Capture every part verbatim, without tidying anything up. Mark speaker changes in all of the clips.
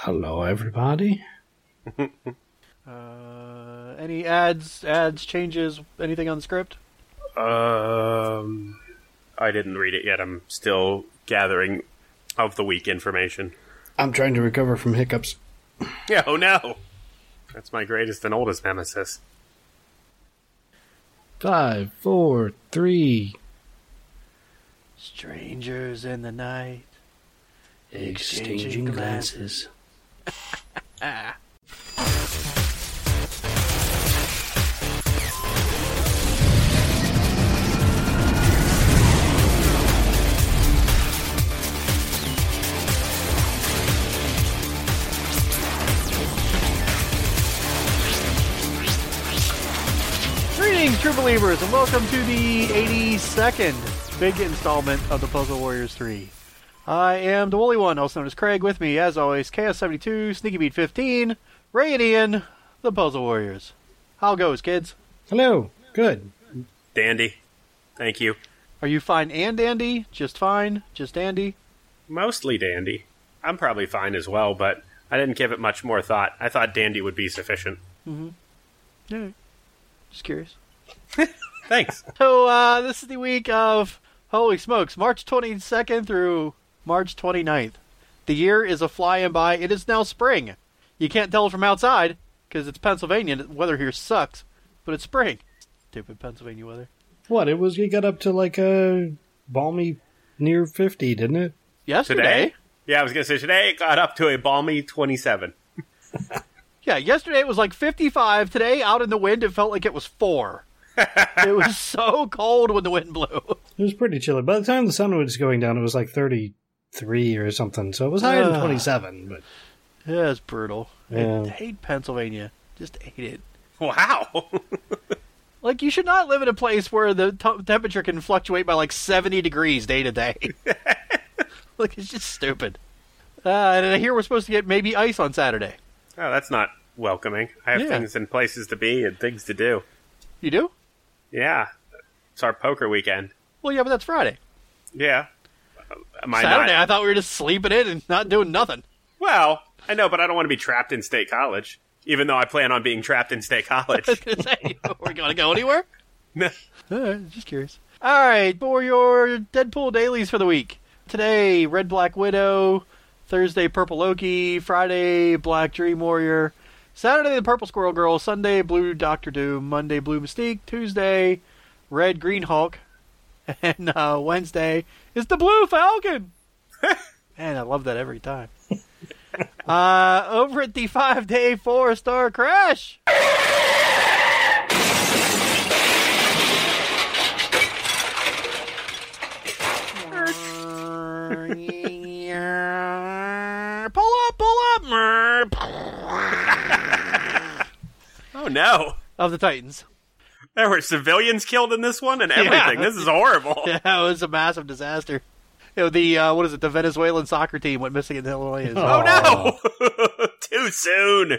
Speaker 1: Hello, everybody.
Speaker 2: uh, any ads, ads, changes, anything on the script?
Speaker 3: Um, I didn't read it yet. I'm still gathering of the week information.
Speaker 1: I'm trying to recover from hiccups.
Speaker 3: Yeah, oh no. That's my greatest and oldest nemesis.
Speaker 1: Five, four, three.
Speaker 2: Strangers in the night.
Speaker 1: Exchanging,
Speaker 2: Exchanging
Speaker 1: glances.
Speaker 2: Ah. Greetings, true believers, and welcome to the eighty-second big installment of the Puzzle Warriors three. I am the Woolly One, also known as Craig. With me, as always, K S seventy-two, Sneaky Beat fifteen, Ray and Ian, the Puzzle Warriors. How goes, kids?
Speaker 1: Hello. Good.
Speaker 3: Dandy. Thank you.
Speaker 2: Are you fine and dandy? Just fine? Just dandy?
Speaker 3: Mostly dandy. I'm probably fine as well, but I didn't give it much more thought. I thought dandy would be sufficient.
Speaker 2: Mm-hmm. Yeah. Just curious.
Speaker 3: Thanks.
Speaker 2: So, uh, this is the week of, holy smokes, March twenty-second through March twenty-ninth. The year is a flying by. It is now spring. You can't tell it from outside, because it's Pennsylvania and the weather here sucks. But it's spring. Stupid Pennsylvania weather.
Speaker 1: What? It was, you got up to like a balmy near fifty, didn't it?
Speaker 2: Yesterday?
Speaker 3: Today? Yeah, I was going to say today it got up to a balmy twenty-seven.
Speaker 2: Yeah, yesterday it was like fifty-five. Today, out in the wind, it felt like it was four. It was so cold when the wind blew.
Speaker 1: It was pretty chilly. By the time the sun was going down, it was like thirty-three or something. So it was higher than twenty-seven. But
Speaker 2: yeah, it's brutal.
Speaker 1: Yeah.
Speaker 2: I hate Pennsylvania. Just hate it.
Speaker 3: Wow.
Speaker 2: Like, you should not live in a place where the t- temperature can fluctuate by like seventy degrees day to day. Like, it's just stupid. Uh, and I hear we're supposed to get maybe ice on Saturday.
Speaker 3: Oh, that's not welcoming. I have
Speaker 2: Yeah.
Speaker 3: things and places to be and things to do.
Speaker 2: You do?
Speaker 3: Yeah. It's our poker weekend.
Speaker 2: Well, yeah, but that's Friday.
Speaker 3: Yeah. Am I
Speaker 2: Saturday,
Speaker 3: not?
Speaker 2: I thought we were just sleeping in and not doing nothing.
Speaker 3: Well, I know, but I don't want to be trapped in State College. Even though I plan on being trapped in State College.
Speaker 2: I was going to say, we're going to go anywhere?
Speaker 3: No.
Speaker 2: All right, just curious. All right, for your Deadpool dailies for the week. Today, Red Black Widow. Thursday, Purple Loki. Friday, Black Dream Warrior. Saturday, the Purple Squirrel Girl. Sunday, Blue Doctor Doom. Monday, Blue Mystique. Tuesday, Red Green Hulk. And uh, Wednesday is the Blue Falcon. Man, I love that every time. uh, over at the five-day, four-star Crash. Pull up, pull up.
Speaker 3: Oh, no.
Speaker 2: Of the Titans.
Speaker 3: There were civilians killed in this one and everything.
Speaker 2: Yeah.
Speaker 3: This is horrible.
Speaker 2: Yeah, it was a massive disaster. You know, the, uh, what is it, the Venezuelan soccer team went missing in Illinois.
Speaker 3: Oh, no. Too soon.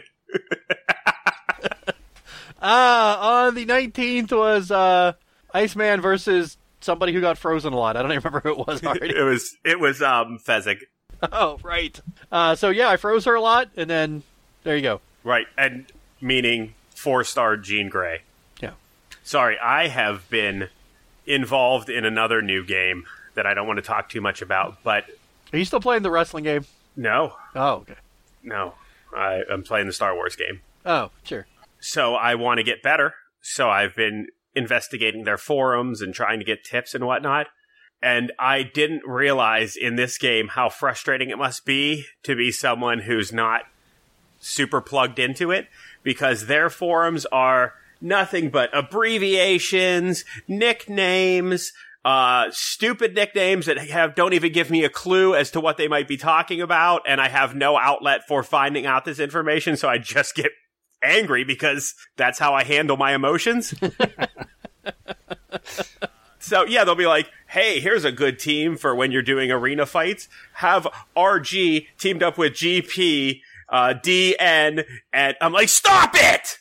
Speaker 2: uh, on the nineteenth was uh, Iceman versus somebody who got frozen a lot. I don't even remember who it was already.
Speaker 3: It was, it was um, Fezzik.
Speaker 2: Oh, right. Uh, so, yeah, I froze her a lot, and then there you go.
Speaker 3: Right, and meaning four-star Jean Grey.
Speaker 2: Yeah.
Speaker 3: Sorry, I have been involved in another new game that I don't want to talk too much about, but...
Speaker 2: Are you still playing the wrestling game?
Speaker 3: No.
Speaker 2: Oh, okay.
Speaker 3: No. I, I'm playing the Star Wars game.
Speaker 2: Oh, sure.
Speaker 3: So I want to get better, so I've been investigating their forums and trying to get tips and whatnot. And I didn't realize in this game how frustrating it must be to be someone who's not super plugged into it, because their forums are nothing but abbreviations, nicknames, uh, stupid nicknames that have don't even give me a clue as to what they might be talking about, and I have no outlet for finding out this information, so I just get angry because that's how I handle my emotions. So, yeah, they'll be like, hey, here's a good team for when you're doing arena fights. Have R G teamed up with G P, uh, D N, and I'm like, stop it!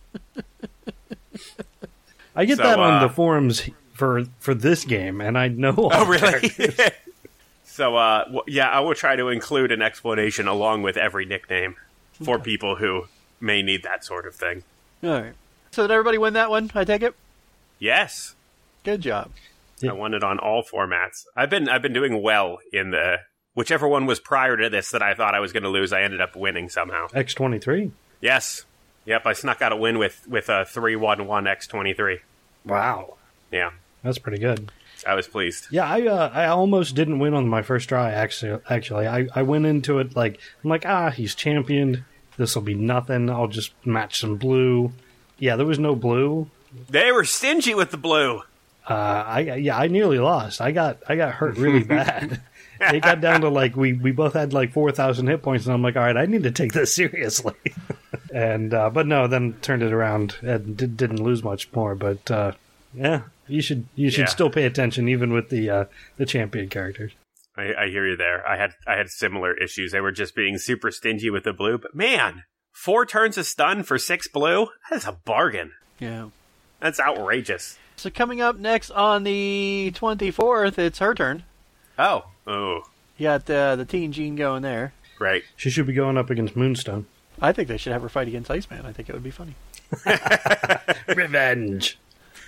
Speaker 1: I get
Speaker 3: So,
Speaker 1: that on
Speaker 3: uh,
Speaker 1: the forums for for this game, and I know.
Speaker 3: Oh, really? So, uh, w- yeah, I will try to include an explanation along with every nickname for
Speaker 2: Okay.
Speaker 3: people who may need that sort of thing.
Speaker 2: All right. So did everybody win that one? I take it.
Speaker 3: Yes,
Speaker 2: Good job.
Speaker 1: Yeah.
Speaker 3: I won it on all formats. I've been I've been doing well in the whichever one was prior to this that I thought I was going to lose. I ended up winning somehow.
Speaker 1: X twenty-three.
Speaker 3: Yes, yep. I snuck out a win with with a three one one X twenty-three.
Speaker 1: Wow.
Speaker 3: Yeah,
Speaker 1: That's pretty good.
Speaker 3: I was pleased.
Speaker 1: Yeah, I uh, I almost didn't win on my first try. Actually, actually, I, I went into it like I'm like ah he's championed. This will be nothing. I'll just match some blue. Yeah, there was no blue.
Speaker 3: They were stingy with the blue.
Speaker 1: Uh, I yeah, I nearly lost. I got I got hurt really bad. It got down to like we, we both had like four thousand hit points, and I'm like, all right, I need to take this seriously. and uh, but no, then turned it around and did, didn't lose much more. But uh, yeah, you should you should
Speaker 3: Yeah.
Speaker 1: still pay attention, even with the uh, the champion characters.
Speaker 3: I, I hear you there. I had I had similar issues. They were just being super stingy with the blue. But man, four turns of stun for six blue? That's a bargain.
Speaker 2: Yeah.
Speaker 3: That's outrageous.
Speaker 2: So coming up next on the twenty-fourth, it's her turn.
Speaker 3: Oh. Oh.
Speaker 2: You got uh, the Teen Jean going there.
Speaker 3: Right.
Speaker 1: She should be going up against Moonstone.
Speaker 2: I think they should have her fight against Iceman. I think it would be funny.
Speaker 1: Revenge.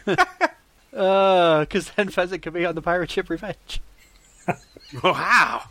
Speaker 2: Uh, because then Fezzik could be on the pirate ship Revenge.
Speaker 3: Wow.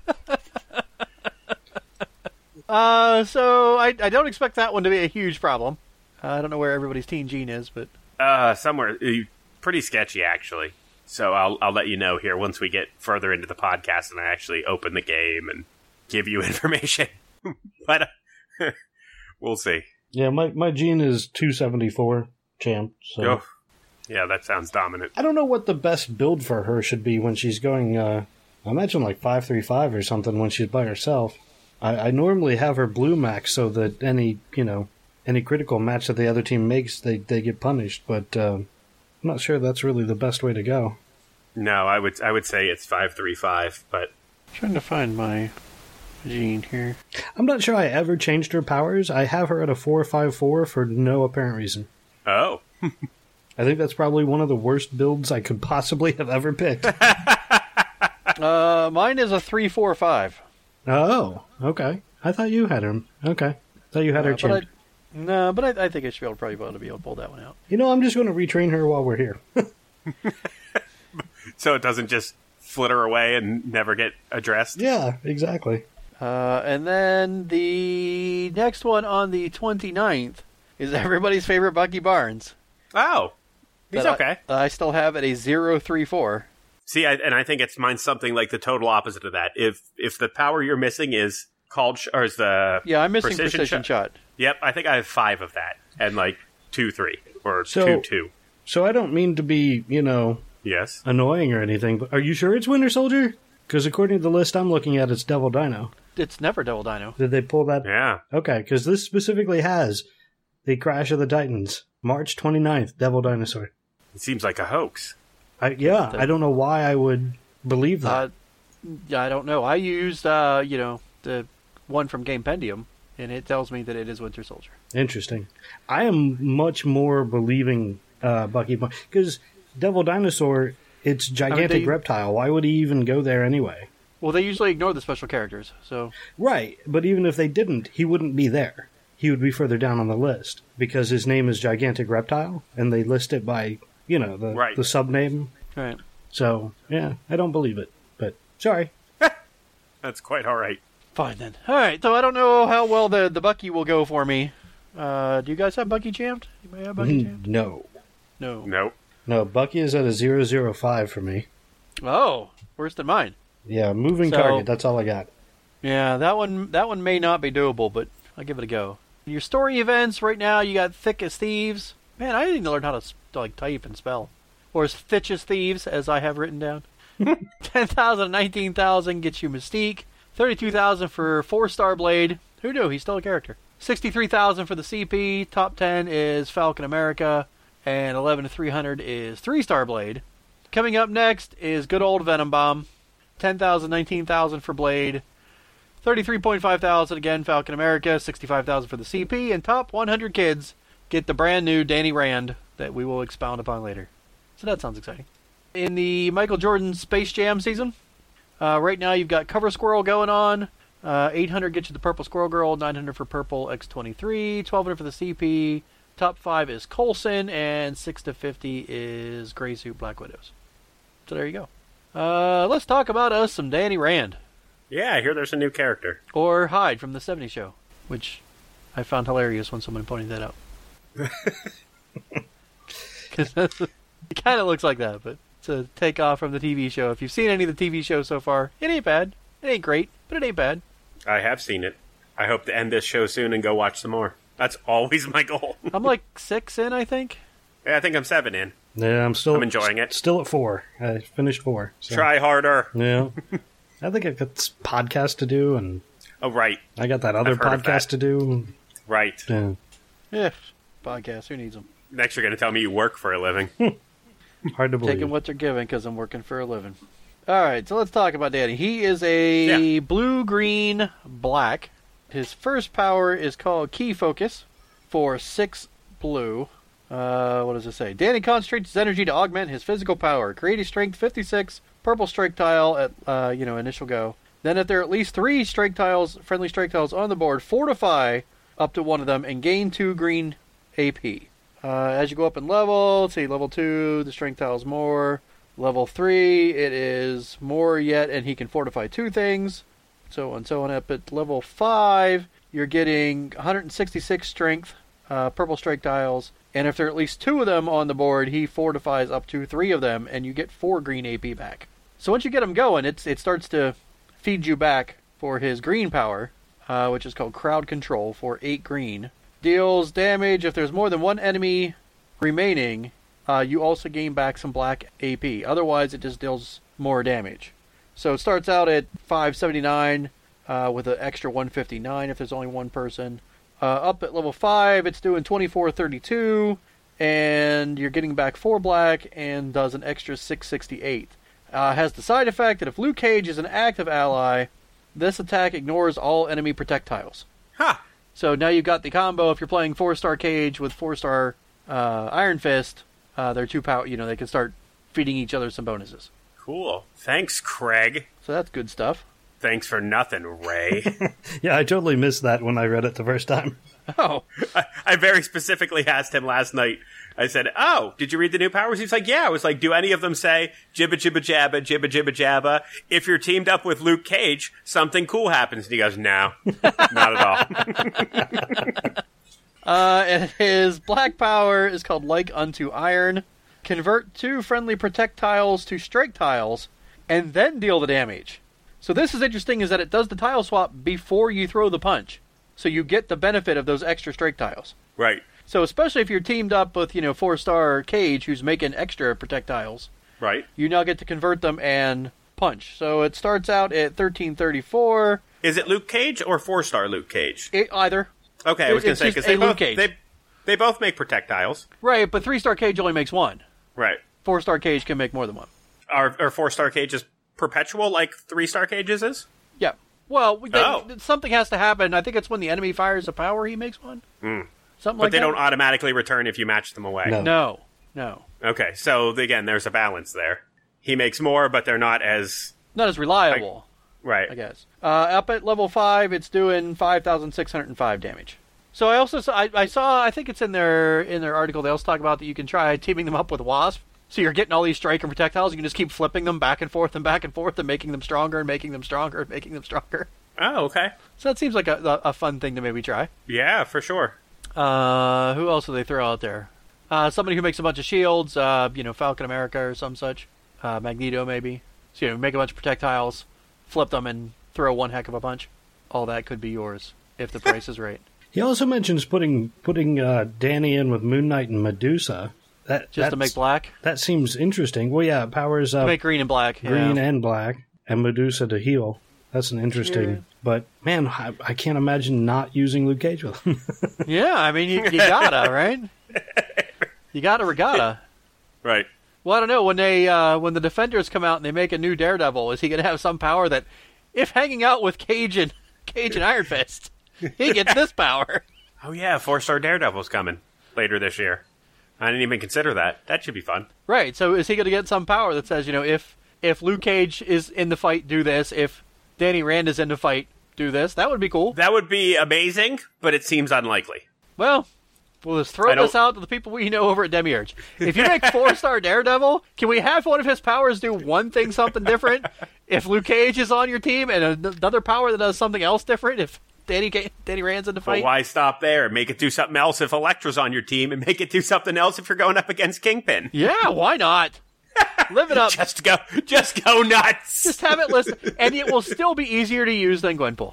Speaker 2: Uh, so I, I don't expect that one to be a huge problem. Uh, I don't know where everybody's Teen Jean is, but
Speaker 3: Uh, somewhere uh, pretty sketchy actually. So I'll I'll let you know here once we get further into the podcast and I actually open the game and give you information. but uh, we'll see.
Speaker 1: Yeah, my my gene is two seventy-four champ. So
Speaker 3: Oh, yeah, that sounds dominant.
Speaker 1: I don't know what the best build for her should be when she's going. Uh, I imagine like five three five or something when she's by herself. I, I normally have her blue max so that any you know any critical match that the other team makes, they they get punished. But uh, I'm not sure that's really the best way to go.
Speaker 3: No, I would I would say it's five three five, but
Speaker 2: trying to find my Jean here.
Speaker 1: I'm not sure I ever changed her powers. I have her at a four five four for no apparent reason.
Speaker 3: oh,
Speaker 1: I think that's probably one of the worst builds I could possibly have ever picked.
Speaker 2: Uh, mine is a three four five.
Speaker 1: Oh, okay. I thought you had her. Okay. Thought you had her
Speaker 2: Uh, but I,
Speaker 1: champ.
Speaker 2: no, but I, I think I should be able to probably be able to be able to pull that one out.
Speaker 1: You know, I'm just going to retrain her while we're here.
Speaker 3: so it doesn't just flitter away and never get addressed.
Speaker 1: Yeah, exactly.
Speaker 2: Uh, and then the next one on the twenty-ninth is everybody's favorite Bucky Barnes.
Speaker 3: Oh, he's
Speaker 2: That
Speaker 3: okay.
Speaker 2: I, I still have at a zero three four.
Speaker 3: See, I, and I think it's mine's something like the total opposite of that. If if the power you're missing is called sh- or is the
Speaker 2: Yeah, I'm missing
Speaker 3: Precision
Speaker 2: precision,
Speaker 3: shot.
Speaker 2: shot.
Speaker 3: Yep, I think I have five of that and like two three or
Speaker 1: So-
Speaker 3: two two.
Speaker 1: So I don't mean to be, you know,
Speaker 3: Yes.
Speaker 1: annoying or anything, but are you sure it's Winter Soldier? Because according to the list I'm looking at, it's Devil Dino.
Speaker 2: It's never Double Dino.
Speaker 1: Did they pull that?
Speaker 3: Yeah.
Speaker 1: Okay, because this specifically has the Crash of the Titans, March twenty-ninth, Devil Dinosaur.
Speaker 3: It seems like a hoax.
Speaker 1: I, yeah, I don't know why I would believe that.
Speaker 2: Uh, yeah, I don't know. I used, uh, you know, the one from Gamependium, and it tells me that it is Winter Soldier.
Speaker 1: Interesting. I am much more believing uh, Bucky because Devil Dinosaur, it's gigantic
Speaker 2: they-
Speaker 1: reptile. Why would he even go there anyway?
Speaker 2: Well, they usually ignore the special characters, so
Speaker 1: Right, but even if they didn't, he wouldn't be there. He would be further down on the list because his name is Gigantic Reptile, and they list it by, you know, the
Speaker 3: Right.
Speaker 1: the sub name.
Speaker 2: all right.
Speaker 1: So yeah, I don't believe it. But sorry.
Speaker 3: That's quite all right.
Speaker 2: Fine then. All right. So I don't know how well the the Bucky will go for me. Uh, do you guys have Bucky jammed? You may have Bucky jammed.
Speaker 1: No,
Speaker 2: No.
Speaker 3: Nope.
Speaker 1: no. Bucky is at a zero zero five for me.
Speaker 2: Oh, worse than mine.
Speaker 1: Yeah, moving
Speaker 2: So-
Speaker 1: target. That's all I got.
Speaker 2: Yeah, that one that one may not be doable, but I'll give it a go. Your story events right now, you got Thick as Thieves. Man, I need to learn how to s- like type and spell, or as Thick as Thieves, as I have written down. Ten thousand, nineteen thousand gets you Mystique. Thirty-two thousand for Four Star Blade. Who knew? He's still a character. Sixty-three thousand for the C P. Top ten is Falcon America, and eleven to three hundred is Three Star Blade. Coming up next is good old Venom Bomb. ten thousand, nineteen thousand for Blade. thirty-three point five thousand again, Falcon America. sixty-five thousand for the C P. And top one hundred kids get the brand new Danny Rand that we will expound upon later. So that sounds exciting. In the Michael Jordan Space Jam season, Uh, right now, you've got Cover Squirrel going on. Uh, eight hundred gets you the Purple Squirrel Girl, nine hundred for Purple X twenty-three, twelve hundred for the C P. Top five is Coulson, and six to fifty is Gray Suit Black Widows. So there you go. Uh, let's talk about us some Danny Rand.
Speaker 3: Yeah, I hear there's a new character.
Speaker 2: Or Hyde from the seventies show, which I found hilarious when someone pointed that out. Because it kind of looks like that, but it's a takeoff from the T V show. If you've seen any of the T V shows so far, it ain't bad. It ain't great, but it ain't bad.
Speaker 3: I have seen it. I hope to end this show soon and go watch some more. That's always my goal.
Speaker 2: I'm like six in, I think.
Speaker 3: Yeah, I think I'm seven in.
Speaker 1: Yeah, I'm still
Speaker 3: I'm enjoying it.
Speaker 1: Still at four. I finished four. So.
Speaker 3: Try harder.
Speaker 1: Yeah. I think I've got this podcast to do, and
Speaker 3: oh, right.
Speaker 1: I got that other podcast to do.
Speaker 3: Right.
Speaker 1: Yeah.
Speaker 2: Yeah. Podcast. Who needs them?
Speaker 3: Next, you're going to tell me you work for a living.
Speaker 1: Hard to believe.
Speaker 2: Taking what they're giving because I'm working for a living. All right, so let's talk about Danny. He is a
Speaker 3: Yeah.
Speaker 2: blue, green, black. His first power is called Key Focus for six blue. Uh, what does it say? Danny concentrates his energy to augment his physical power. Creative strength fifty-six, purple strike tile at uh, you know initial go. Then if there are at least three strike tiles, friendly strike tiles on the board, fortify up to one of them and gain two green A P. Uh, as you go up in level, let's see, level two, the strength tile's more. Level three, it is more yet, and he can fortify two things. So on and so on. Up at level five, you're getting one hundred sixty-six strength, uh, purple strike tiles. And if there are at least two of them on the board, he fortifies up to three of them, and you get four green A P back. So once you get him going, it's, it starts to feed you back for his green power, uh, which is called Crowd Control for eight green. Deals damage if there's more than one enemy remaining. Uh, you also gain back some black A P. Otherwise, it just deals more damage. So it starts out at five seventy-nine uh, with an extra one fifty-nine if there's only one person. Uh, up at level five, it's doing twenty-four thirty-two, and you're getting back four black and does an extra six sixty-eight. Uh, has the side effect that if Luke Cage is an active ally, this attack ignores all enemy projectiles.
Speaker 3: Huh.
Speaker 2: So now you've got the combo. If you're playing four-star Cage with four-star uh, Iron Fist, uh, they're two power. You know, they can start feeding each other some bonuses.
Speaker 3: Cool. Thanks, Craig.
Speaker 2: So that's good stuff.
Speaker 3: Thanks for nothing, Ray.
Speaker 1: Yeah, I totally missed that when I read it the first time.
Speaker 2: Oh.
Speaker 3: I, I very specifically asked him last night. I said, oh, did you read the new powers? He's like, yeah. I was like, do any of them say jibba jibba jabba, jibba jibba jabba? If you're teamed up with Luke Cage, something cool happens. And he goes, no, not at all.
Speaker 2: uh, and his black power is called Like Unto Iron. Convert two friendly protect tiles to strike tiles, and then deal the damage. So this is interesting, is that it does the tile swap before you throw the punch. So you get the benefit of those extra strike tiles.
Speaker 3: Right.
Speaker 2: So especially if you're teamed up with, you know, four-star Cage, who's making extra protect tiles.
Speaker 3: Right.
Speaker 2: You now get to convert them and punch. So it starts out at thirteen thirty-four.
Speaker 3: Is it Luke Cage or four-star Luke Cage?
Speaker 2: It, either.
Speaker 3: Okay, I was going to
Speaker 2: It's
Speaker 3: say,
Speaker 2: just
Speaker 3: because
Speaker 2: a
Speaker 3: they,
Speaker 2: Luke
Speaker 3: both-
Speaker 2: Cage.
Speaker 3: they, they both make projectiles.
Speaker 2: Right, but three-star Cage only makes one.
Speaker 3: Right.
Speaker 2: Four-star Cage can make more than one.
Speaker 3: Are, are four-star cages perpetual like three-star cages is?
Speaker 2: Yeah. Well, they,
Speaker 3: Oh.
Speaker 2: something has to happen. I think it's when the enemy fires a power, he makes one.
Speaker 3: Mm.
Speaker 2: Something
Speaker 3: But
Speaker 2: like
Speaker 3: they
Speaker 2: that.
Speaker 3: don't automatically return if you match them away.
Speaker 1: No.
Speaker 2: No. No.
Speaker 3: Okay, so again, there's a balance there. He makes more, but they're not as...
Speaker 2: Not as reliable,
Speaker 3: Right.
Speaker 2: I guess. Uh, up at level five, it's doing five thousand six hundred five damage. So I also saw, I, I saw, I think it's in their in their article, they also talk about that you can try teaming them up with Wasp. So you're getting all these strike and projectiles, you can just keep flipping them back and forth and back and forth and making them stronger and making them stronger and making them stronger.
Speaker 3: Oh, okay.
Speaker 2: So that seems like a, a fun thing to maybe try.
Speaker 3: Yeah, for sure.
Speaker 2: Uh, who else do they throw out there? Uh, somebody who makes a bunch of shields, uh, you know, Falcon America or some such. Uh, Magneto, maybe. So, you know, make a bunch of projectiles, flip them, and throw one heck of a punch. All that could be yours, if the price is right.
Speaker 1: He also mentions putting putting uh, Danny in with Moon Knight and Medusa. That
Speaker 2: Just to make black?
Speaker 1: That seems interesting. Well, yeah, it powers up
Speaker 2: Make green and black.
Speaker 1: green
Speaker 2: yeah.
Speaker 1: and black, and Medusa to heal. That's an interesting.
Speaker 2: Yeah.
Speaker 1: But man, I, I can't imagine not using Luke Cage with him.
Speaker 2: Yeah, I mean, you, you gotta, right? You gotta regatta.
Speaker 3: Right.
Speaker 2: Well, I don't know. When they uh, when the Defenders come out and they make a new Daredevil, is he gonna have some power that, if hanging out with Cage and Cage and Iron Fist, he gets this power?
Speaker 3: Oh, yeah, four-star Daredevil's coming later this year. I didn't even consider that. That should be fun.
Speaker 2: Right. So is he gonna get some power that says, you know, if If Luke Cage is in the fight, do this. If Danny Rand is in the fight, do this. That would be cool.
Speaker 3: That would be amazing, but it seems unlikely.
Speaker 2: Well, we'll just throw this out to the people we know over at Demiurge. If you make four-star Daredevil, can we have one of his powers do one thing something different? If Luke Cage is on your team, and another power that does something else different, if Danny Danny Rand's in the fight?
Speaker 3: But why stop there? Make it do something else if Elektra's on your team, and make it do something else if you're going up against Kingpin.
Speaker 2: Yeah, why not? Live it up.
Speaker 3: Just go, just go nuts.
Speaker 2: Just have it listed, and it will still be easier to use than Gwenpool.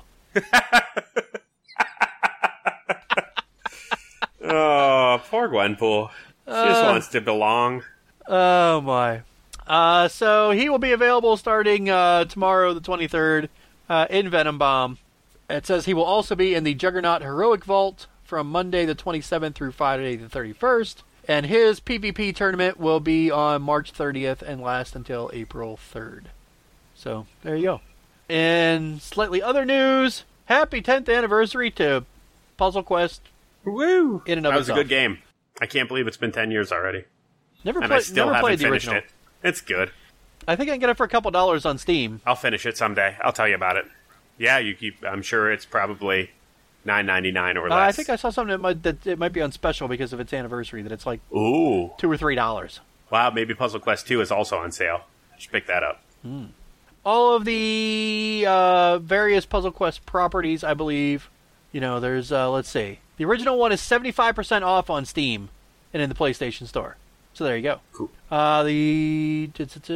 Speaker 3: Oh, poor Gwenpool. She uh, just wants to belong.
Speaker 2: Oh my. Uh, so he will be available starting uh, tomorrow, the twenty-third, uh, in Venom Bomb. It says he will also be in the Juggernaut Heroic Vault from Monday the twenty-seventh through Friday the thirty-first. And his PvP tournament will be on March thirtieth and last until April third. So, there you go. In slightly other news, happy tenth anniversary to Puzzle Quest.
Speaker 3: Woo!
Speaker 2: In and of
Speaker 3: that was
Speaker 2: itself.
Speaker 3: a good game. I can't believe it's been ten years already.
Speaker 2: Never,
Speaker 3: and
Speaker 2: play,
Speaker 3: I still
Speaker 2: never
Speaker 3: haven't
Speaker 2: played the
Speaker 3: finished
Speaker 2: original.
Speaker 3: it. It's good.
Speaker 2: I think I can get it for a couple dollars on Steam.
Speaker 3: I'll finish it someday. I'll tell you about it. Yeah, you keep. I'm sure it's probably nine ninety-nine or less.
Speaker 2: Uh, I think I saw something that might, that it might be on special because of its anniversary. That it's like
Speaker 3: ooh
Speaker 2: two or three dollars.
Speaker 3: Wow, maybe Puzzle Quest two is also on sale. I should pick that up.
Speaker 2: Mm. All of the uh, various Puzzle Quest properties, I believe. You know, there's uh, let's see, the original one is seventy-five percent off on Steam and in the PlayStation Store. So there you go.
Speaker 3: Cool.
Speaker 2: Uh, the that's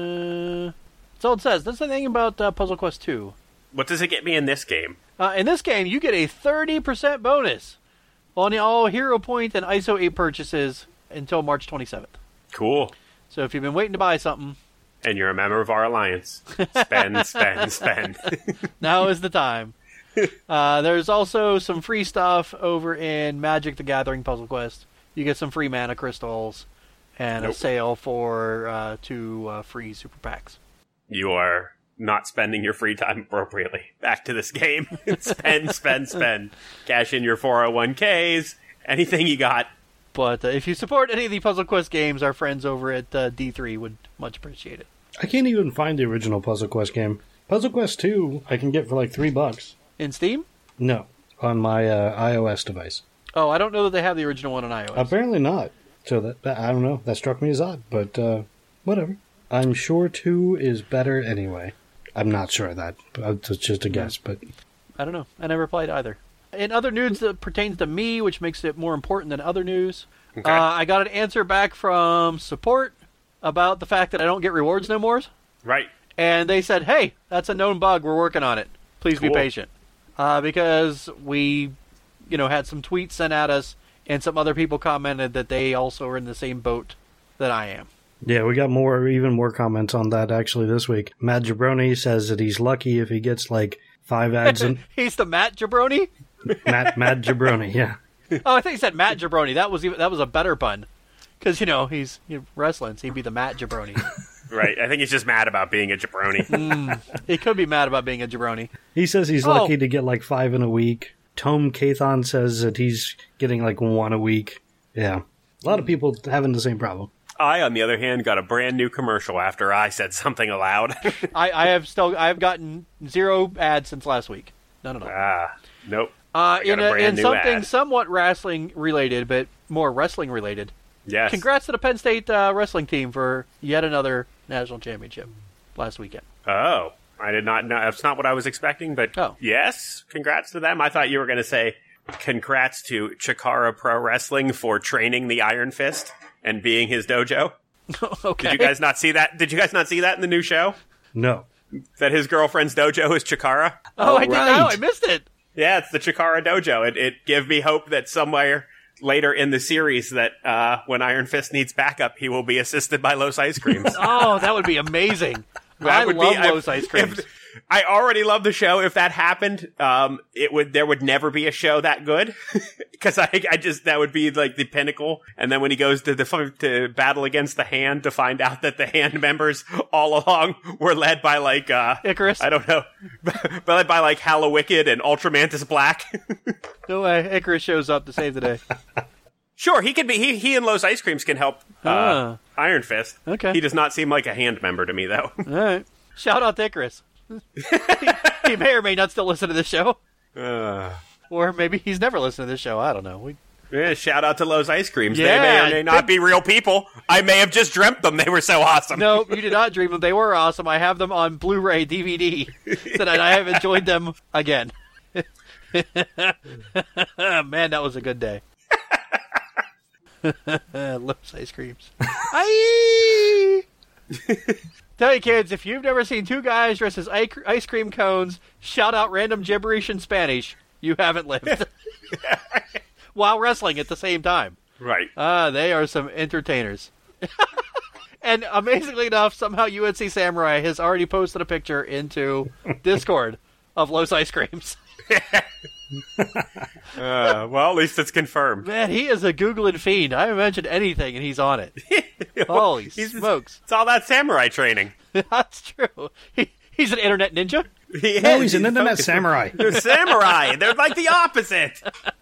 Speaker 2: all it says. That's the thing about uh, Puzzle Quest two.
Speaker 3: What does it get me in this game?
Speaker 2: Uh, in this game, you get a thirty percent bonus on all Hero Point and I S O eight purchases until March twenty-seventh.
Speaker 3: Cool.
Speaker 2: So if you've been waiting to buy something...
Speaker 3: And you're a member of our alliance. Spend, spend, spend.
Speaker 2: Now is the time. Uh, there's also some free stuff over in Magic the Gathering Puzzle Quest. You get some free mana crystals and nope. a sale for uh, two uh, free super packs.
Speaker 3: You are... not spending your free time appropriately. Back to this game. Spend, spend, spend. Cash in your four oh one k's. Anything you got.
Speaker 2: But uh, if you support any of the Puzzle Quest games, our friends over at uh, D three would much appreciate it.
Speaker 1: I can't even find the original Puzzle Quest game. Puzzle Quest two I can get for like three bucks.
Speaker 2: In Steam?
Speaker 1: No. On my uh, iOS device.
Speaker 2: Oh, I don't know that they have the original one on iOS.
Speaker 1: Apparently not. So that, that I don't know. That struck me as odd. But uh, whatever. I'm sure two is better anyway. I'm not sure of that. It's just a guess, but...
Speaker 2: I don't know. I never played either. In other news that pertains to me, which makes it more important than other news, okay. uh, I got an answer back from support about the fact that I don't get rewards no more.
Speaker 3: Right.
Speaker 2: And they said, hey, that's a known bug. We're working on it. Please
Speaker 3: cool.
Speaker 2: be patient. Uh, because we, you know, had some tweets sent at us, and some other people commented that they also are in the same boat that I am.
Speaker 1: Yeah, we got more, even more comments on that actually this week. Matt Jabroni says that he's lucky if he gets like five ads in.
Speaker 2: He's the Matt Jabroni?
Speaker 1: Matt Matt Jabroni, yeah.
Speaker 2: Oh, I think he said Matt Jabroni. That was even, that was a better pun, because you know he's you know, wrestling, so he'd be the Matt Jabroni.
Speaker 3: Right. I think he's just mad about being a jabroni.
Speaker 2: mm, he could be mad about being a jabroni.
Speaker 1: He says he's
Speaker 2: oh.
Speaker 1: lucky to get like five in a week. Tome Kathon says that he's getting like one a week. Yeah, a lot of people having the same problem.
Speaker 3: I, on the other hand, got a brand new commercial after I said something aloud.
Speaker 2: I, I have still I have gotten zero ads since last week. None at all.
Speaker 3: Ah, nope.
Speaker 2: Uh, in a,
Speaker 3: a
Speaker 2: in something
Speaker 3: ad.
Speaker 2: somewhat wrestling related, but more wrestling related.
Speaker 3: Yes.
Speaker 2: Congrats to the Penn State uh, wrestling team for yet another national championship last weekend.
Speaker 3: Oh, I did not know. That's not what I was expecting, but
Speaker 2: oh.
Speaker 3: yes, congrats to them. I thought you were going to say congrats to Chikara Pro Wrestling for training the Iron Fist and being his dojo.
Speaker 2: Okay.
Speaker 3: Did you guys not see that? Did you guys not see that in the new show?
Speaker 1: No.
Speaker 3: That his girlfriend's dojo is Chikara?
Speaker 2: Oh, oh I didn't right. know. I missed it.
Speaker 3: Yeah, it's the Chikara dojo. It, it gave me hope that somewhere later in the series that uh, when Iron Fist needs backup, he will be assisted by Los Ice Creams.
Speaker 2: Oh, that would be amazing.
Speaker 3: That
Speaker 2: I
Speaker 3: would
Speaker 2: love
Speaker 3: be,
Speaker 2: Los
Speaker 3: I,
Speaker 2: Ice Creams.
Speaker 3: If, I already love the show. If that happened, um, it would there would never be a show that good because I, I just that would be like the pinnacle. And then when he goes to the to battle against the Hand to find out that the Hand members all along were led by like uh,
Speaker 2: Icarus.
Speaker 3: I don't know, but led by like Hallowicked and Ultramantis Black.
Speaker 2: No way, Icarus shows up to save the day.
Speaker 3: Sure, he could be. He he and Los Ice Creams can help uh,
Speaker 2: ah.
Speaker 3: Iron Fist.
Speaker 2: Okay.
Speaker 3: He does not seem like a hand member to me, though.
Speaker 2: All right. Shout out to Icarus. he, he may or may not still listen to this show.
Speaker 3: Uh,
Speaker 2: Or maybe he's never listened to this show. I don't know. We...
Speaker 3: yeah, shout out to Lowe's Ice Creams.
Speaker 2: Yeah,
Speaker 3: they may or may not
Speaker 2: they...
Speaker 3: be real people. I may have just dreamt them. They were so awesome.
Speaker 2: No, you did not dream them. They were awesome. I have them on Blu-ray, D V D. Tonight I have enjoyed them again. Man, that was a good day. Lowe's Ice Creams. Aye! Tell you kids, if you've never seen two guys dressed as ice cream cones shout out random gibberish in Spanish, you haven't lived. While wrestling at the same time.
Speaker 3: Right.
Speaker 2: Ah, uh, they are some entertainers. And amazingly enough, somehow U N C Samurai has already posted a picture into Discord of Lowe's Ice Creams.
Speaker 3: uh, well, at least it's confirmed.
Speaker 2: Man, he is a Googling fiend. I haven't mentioned anything, and he's on it. Holy
Speaker 3: he's,
Speaker 2: smokes.
Speaker 3: It's all that samurai training.
Speaker 2: That's true. He, he's an internet ninja.
Speaker 3: He
Speaker 1: no,
Speaker 3: is.
Speaker 1: he's an
Speaker 3: he's
Speaker 1: internet
Speaker 3: focused.
Speaker 1: samurai.
Speaker 3: They're samurai. They're like the opposite.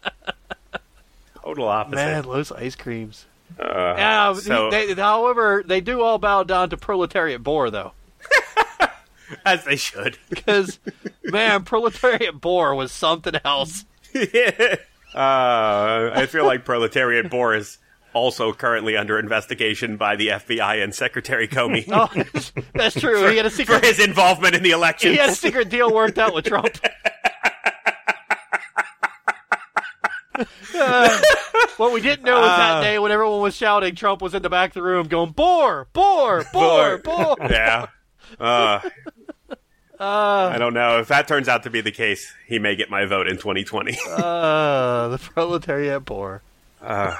Speaker 3: Total opposite.
Speaker 2: Man, Lowe's Ice Creams.
Speaker 3: Uh,
Speaker 2: yeah,
Speaker 3: so,
Speaker 2: they, however, they do all bow down to Proletariat Boar, though.
Speaker 3: as they should.
Speaker 2: Because, man, Proletariat Boar was something else.
Speaker 3: uh, I feel like Proletariat Boar is also currently under investigation by the F B I and Secretary Comey.
Speaker 2: Oh, that's true.
Speaker 3: for,
Speaker 2: he had a secret
Speaker 3: for his involvement in the election.
Speaker 2: He had a secret deal worked out with Trump. Uh, what we didn't know was that
Speaker 3: Uh,
Speaker 2: day when everyone was shouting, Trump was in the back of the room going, Boar! Boar! Boar! Boar!
Speaker 3: Yeah. Uh,
Speaker 2: Uh,
Speaker 3: I don't know. If that turns out to be the case, he may get my vote in twenty twenty.
Speaker 2: uh, the Proletariat Boar.
Speaker 3: Uh,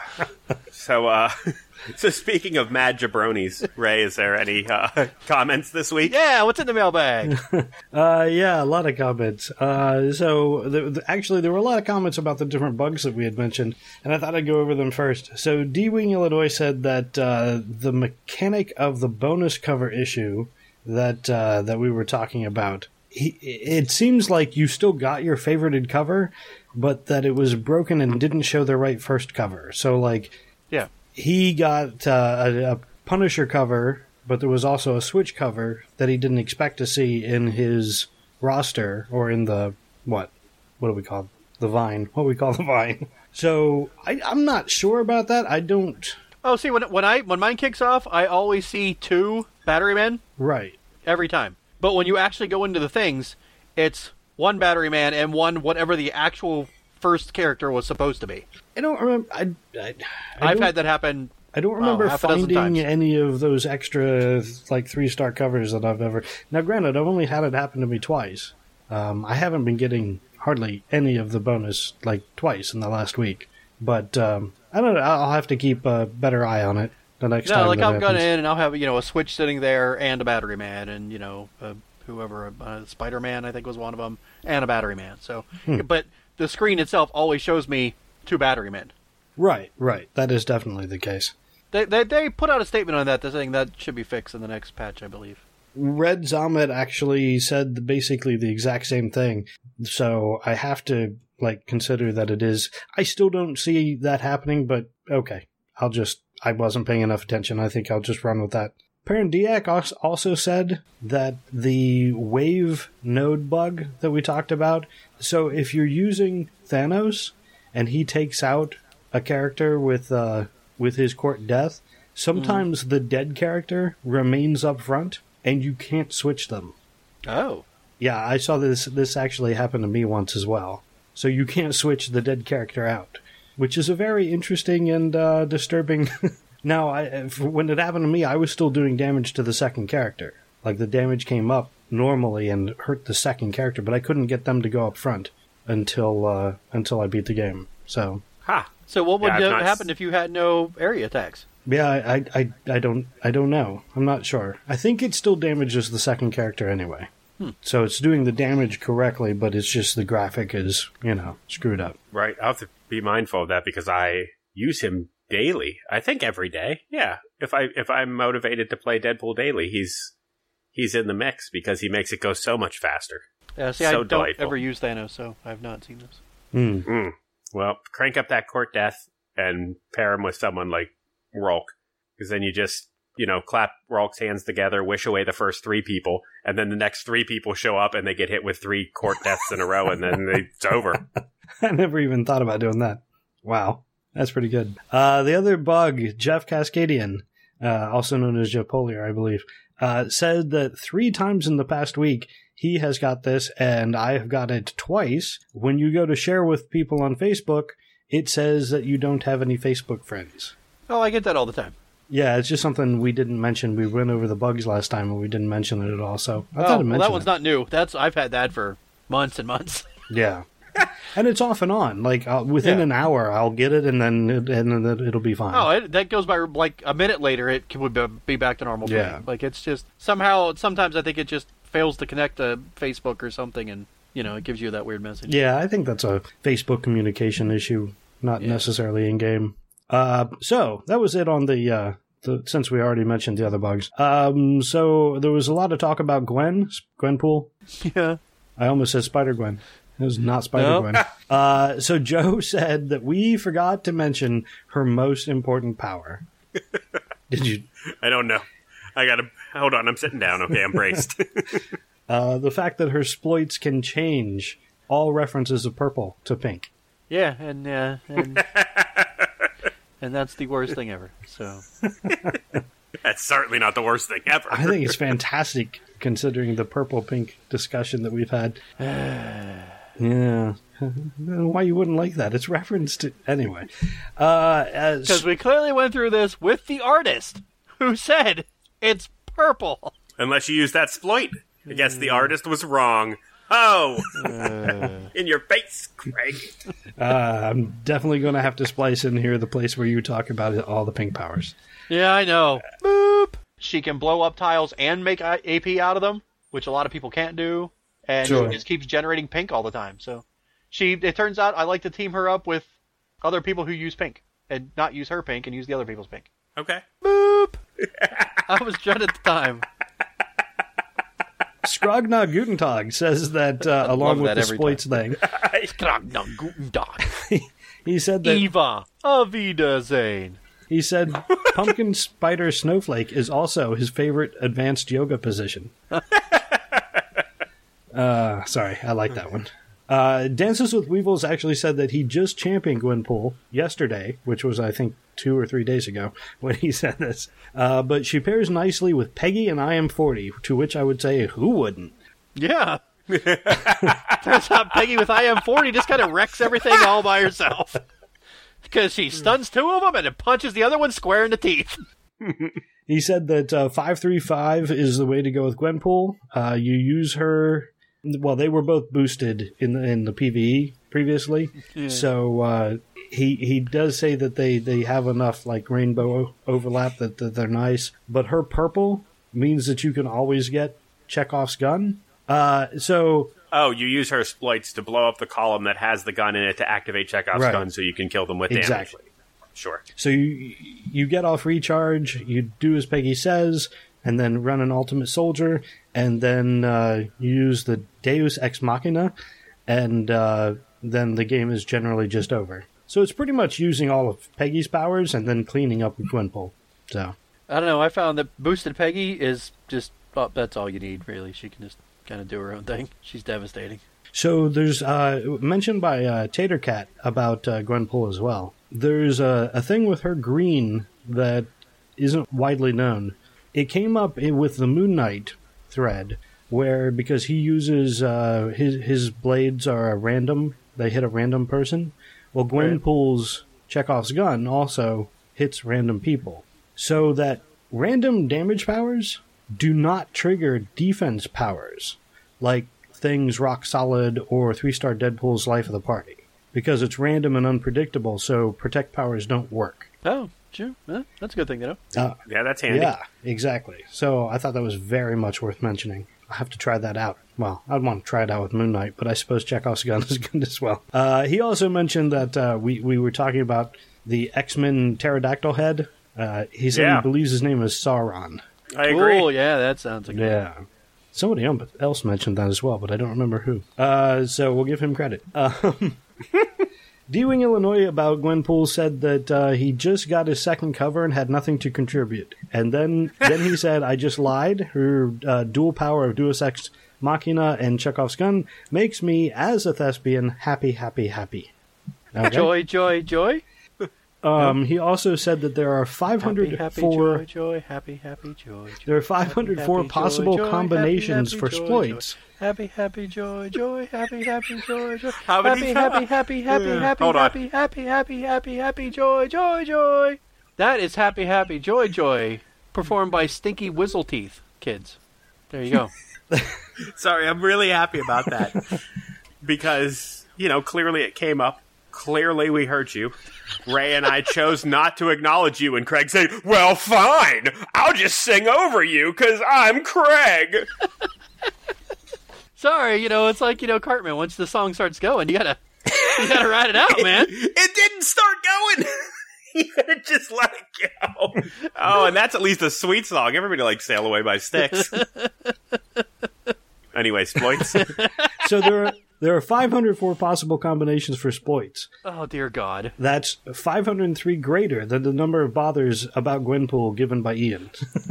Speaker 3: so, uh, so speaking of mad jabronis, Ray, is there any uh, comments this week?
Speaker 2: Yeah, what's in the mailbag?
Speaker 1: Uh, yeah, a lot of comments. Uh, so the, the, actually, there were a lot of comments about the different bugs that we had mentioned, and I thought I'd go over them first. So D-Wing Illinois said that uh, the mechanic of the bonus cover issue that uh, that we were talking about, he, it seems like you still got your favorited cover, but that it was broken and didn't show the right first cover. So, like,
Speaker 2: Yeah.
Speaker 1: he got uh, a, a Punisher cover, but there was also a Switch cover that he didn't expect to see in his roster, or in the, what? What do we call it? The Vine. What we call the Vine. So, I, I'm not sure about that. I don't...
Speaker 2: Oh, see, when when I when mine kicks off, I always see two Battery Men
Speaker 1: Right.
Speaker 2: every time. But when you actually go into the things, it's one Battery Man and one whatever the actual first character was supposed to be.
Speaker 1: I don't remember... I, I, I
Speaker 2: I've
Speaker 1: don't-
Speaker 2: had that happen.
Speaker 1: I don't remember
Speaker 2: Wow, half a dozen
Speaker 1: finding
Speaker 2: times.
Speaker 1: any of those extra, like, three-star covers that I've ever... Now, granted, I've only had it happen to me twice. Um, I haven't been getting hardly any of the bonus, like, twice in the last week. But, um, I don't know, I'll have to keep a better eye on it the next
Speaker 2: No,
Speaker 1: time
Speaker 2: like
Speaker 1: that
Speaker 2: I'll go in
Speaker 1: happens.
Speaker 2: and I'll have, you know, a Switch sitting there and a Battery Man and, you know, uh, whoever, uh, Spider-Man I think was one of them, and a Battery Man. So,
Speaker 1: Hmm.
Speaker 2: but the screen itself always shows me two Battery Men.
Speaker 1: Right, right. That is definitely the case.
Speaker 2: They, they they put out a statement on that. They're saying that should be fixed in the next patch, I believe.
Speaker 1: Red Zomet actually said basically the exact same thing. So I have to, like, consider that it is. I still don't see that happening, but okay. I'll just, I wasn't paying enough attention. I think I'll just run with that. Parandiac als- also said that the wave node bug that we talked about, so if you're using Thanos and he takes out a character with, uh, with his court death, sometimes mm. the dead character remains up front and you can't switch them.
Speaker 2: Oh.
Speaker 1: Yeah, I saw this this actually happen to me once as well. So you can't switch the dead character out, which is a very interesting and uh, disturbing... Now, I, when it happened to me, I was still doing damage to the second character. Like, the damage came up normally and hurt the second character, but I couldn't get them to go up front until uh, until I beat the game. So...
Speaker 3: Ha!
Speaker 2: So what would
Speaker 3: Yeah,
Speaker 2: uh,
Speaker 3: not...
Speaker 2: happen if you had no area attacks?
Speaker 1: Yeah, I, I, I don't I don't know. I'm not sure. I think it still damages the second character anyway.
Speaker 2: Hmm.
Speaker 1: So it's doing the damage correctly, but it's just the graphic is, you know, screwed up.
Speaker 3: Right. I'll have to be mindful of that because I use him daily. I think every day. Yeah. If I if I'm motivated to play Deadpool daily, he's he's in the mix because he makes it go so much faster.
Speaker 2: Yeah, see,
Speaker 3: So
Speaker 2: I don't
Speaker 3: delightful.
Speaker 2: ever use Thanos, so I've not seen this.
Speaker 1: Mm.
Speaker 3: Mm. Well, crank up that court death and pair him with someone like Rolk, because then you just you know, clap Ralk's hands together, wish away the first three people, and then the next three people show up and they get hit with three court deaths in a row, and then they, it's over.
Speaker 1: I never even thought about doing that. Wow. That's pretty good. Uh, the other bug, Jeff Cascadian, uh, also known as Jeff Polier, I believe, uh, said that three times in the past week he has got this, and I have got it twice. When you go to share with people on Facebook, it says that you don't have any Facebook friends.
Speaker 2: Oh, I get that all the time.
Speaker 1: Yeah, it's just something we didn't mention. We went over the bugs last time, and we didn't mention it at all. So I
Speaker 2: oh,
Speaker 1: thought I'd mention
Speaker 2: well, that one's
Speaker 1: it.
Speaker 2: not new. That's I've had that for months and months.
Speaker 1: Yeah. And it's off and on. Like, uh, within
Speaker 2: Yeah.
Speaker 1: an hour, I'll get it, and then it, and then it'll be fine.
Speaker 2: Oh, it, that goes by like a minute later. It can, would be back to normal. For
Speaker 1: Yeah.
Speaker 2: me. Like it's just somehow. Sometimes I think it just fails to connect to Facebook or something, and you know it gives you that weird message.
Speaker 1: Yeah, I think that's a Facebook communication issue, not
Speaker 2: Yeah.
Speaker 1: necessarily in game. Uh, so that was it on the. Uh, the since we already mentioned the other bugs. Um, so there was a lot of talk about Gwen, Gwenpool.
Speaker 2: Yeah.
Speaker 1: I almost said Spider Gwen. It was not Spider
Speaker 2: Nope.
Speaker 1: Gwen. Uh, so Joe said that we forgot to mention her most important power. Did you?
Speaker 3: I don't know. I gotta hold on. I'm sitting down. Okay, I'm braced.
Speaker 1: Uh, the fact that her exploits can change all references of purple to pink.
Speaker 2: Yeah, and uh, and and that's the worst thing ever. So
Speaker 3: That's certainly not the worst thing ever.
Speaker 1: I think it's fantastic considering the purple pink discussion that we've had. Yeah. Why you wouldn't like that? It's referenced to... Anyway. Uh, as...
Speaker 2: because we clearly went through this with the artist who said it's purple.
Speaker 3: Unless you use that exploit. I guess the artist was wrong. Oh! In your face, Craig.
Speaker 1: Uh, I'm definitely going to have to splice in here the place where you talk about all the pink powers.
Speaker 2: Yeah, I know. Boop. She can blow up tiles and make A P out of them, which a lot of people can't do. And
Speaker 1: Sure.
Speaker 2: she just keeps generating pink all the time. So she, it turns out I like to team her up with other people who use pink and not use her pink and use the other people's pink.
Speaker 3: Okay.
Speaker 2: Boop. I was dread at the time.
Speaker 1: Scrogna Gutentag says that uh, along
Speaker 2: love
Speaker 1: with
Speaker 2: that
Speaker 1: the
Speaker 2: every
Speaker 1: exploits thing,
Speaker 2: Scrogna Guten Tag.
Speaker 1: he said that
Speaker 2: Eva. Auf Wiedersehen.
Speaker 1: he said pumpkin spider snowflake is also his favorite advanced yoga position. uh, sorry, I like that one. Uh, Dances with Weevils actually said that he just championed Gwenpool yesterday, which was, I think, two or three days ago when he said this. Uh, but she pairs nicely with Peggy and I Am forty, to which I would say, who wouldn't?
Speaker 2: Yeah. Turns out Peggy with I Am forty just kind of wrecks everything all by herself. Because she stuns two of them and then punches the other one square in the teeth.
Speaker 1: He said that uh, five three five is the way to go with Gwenpool. Uh, you use her... Well, they were both boosted in the, in the PvE previously,
Speaker 2: Yeah.
Speaker 1: so uh, he he does say that they, they have enough like rainbow overlap that, that they're nice. But her purple means that you can always get Chekhov's gun. Uh, so
Speaker 3: Oh, you use her exploits to blow up the column that has the gun in it to activate Chekhov's
Speaker 1: Right.
Speaker 3: gun so you can kill them with damage.
Speaker 1: Exactly.
Speaker 3: Sure.
Speaker 1: so you you get off recharge, you do as Peggy says, and then run an ultimate soldier, and then uh, you use the Deus Ex Machina, and uh, then the game is generally just over. So it's pretty much using all of Peggy's powers and then cleaning up with Gwenpool. So
Speaker 2: I don't know. I found that boosted Peggy is just, well, that's all you need, really. She can just kind of do her own thing. She's devastating.
Speaker 1: So there's uh, mentioned by uh, Tatercat about uh, Gwenpool as well. There's a, a thing with her green that isn't widely known. It came up in, with the Moon Knight thread, where because he uses uh, his his blades are a random, they hit a random person. Well, Gwenpool's Chekhov's gun also hits random people, so that random damage powers do not trigger defense powers like things Rock Solid or three star Deadpool's Life of the Party, because it's random and unpredictable. So protect powers don't work.
Speaker 2: Oh, sure. Eh, that's a good thing to know.
Speaker 1: Uh,
Speaker 3: Yeah, that's handy.
Speaker 1: Yeah, exactly. So I thought that was very much worth mentioning. I have to try that out. Well, I'd want to try it out with Moon Knight, but I suppose Chekhov's gun is good as well. Uh, he also mentioned that uh, we, we were talking about the X-Men pterodactyl head. Uh, he said
Speaker 3: Yeah.
Speaker 1: he believes his name is Sauron.
Speaker 3: I agree.
Speaker 2: Oh, yeah, that sounds like
Speaker 1: Yeah. Somebody else mentioned that as well, but I don't remember who. Uh, so we'll give him credit. Um, D-Wing Illinois about Gwenpool said that uh, he just got his second cover and had nothing to contribute. And then then he said, I just lied. Her uh, dual power of Deus Ex Machina and Chekhov's gun makes me, as a thespian, happy, happy, happy. Okay?
Speaker 2: Joy, joy, joy.
Speaker 1: Um, he also said that there are five hundred four
Speaker 2: happy, joy, joy, happy, happy, joy, joy.
Speaker 1: There are five hundred four
Speaker 2: happy,
Speaker 1: possible
Speaker 2: joy, joy,
Speaker 1: combinations
Speaker 2: happy,
Speaker 1: for
Speaker 2: happy, joy,
Speaker 1: exploits.
Speaker 2: Joy. Happy, happy, joy, joy, happy, happy, joy, joy.
Speaker 3: How many
Speaker 2: happy, happy, happy, happy, happy,
Speaker 3: Hold on.
Speaker 2: happy, happy, happy, happy, happy, joy, joy, joy. That is happy, happy, joy, joy, performed by Stinky Whistleteeth kids. There you go.
Speaker 3: Sorry, I'm really happy about that. Because, you know, clearly it came up. Clearly we heard you. Ray and I chose not to acknowledge you, and Craig said, well, fine. I'll just sing over you, because I'm Craig.
Speaker 2: Sorry, you know, it's like, you know, Cartman, once the song starts going, you gotta, you gotta ride it out, man.
Speaker 3: It, it didn't start going. You gotta just let it go. Oh, and that's at least a sweet song. Everybody likes Sail Away by Styx. Anyway, exploits.
Speaker 1: So there are there are five hundred four possible combinations for exploits.
Speaker 2: Oh, dear God.
Speaker 1: That's five hundred three greater than the number of bothers about Gwenpool given by Ian.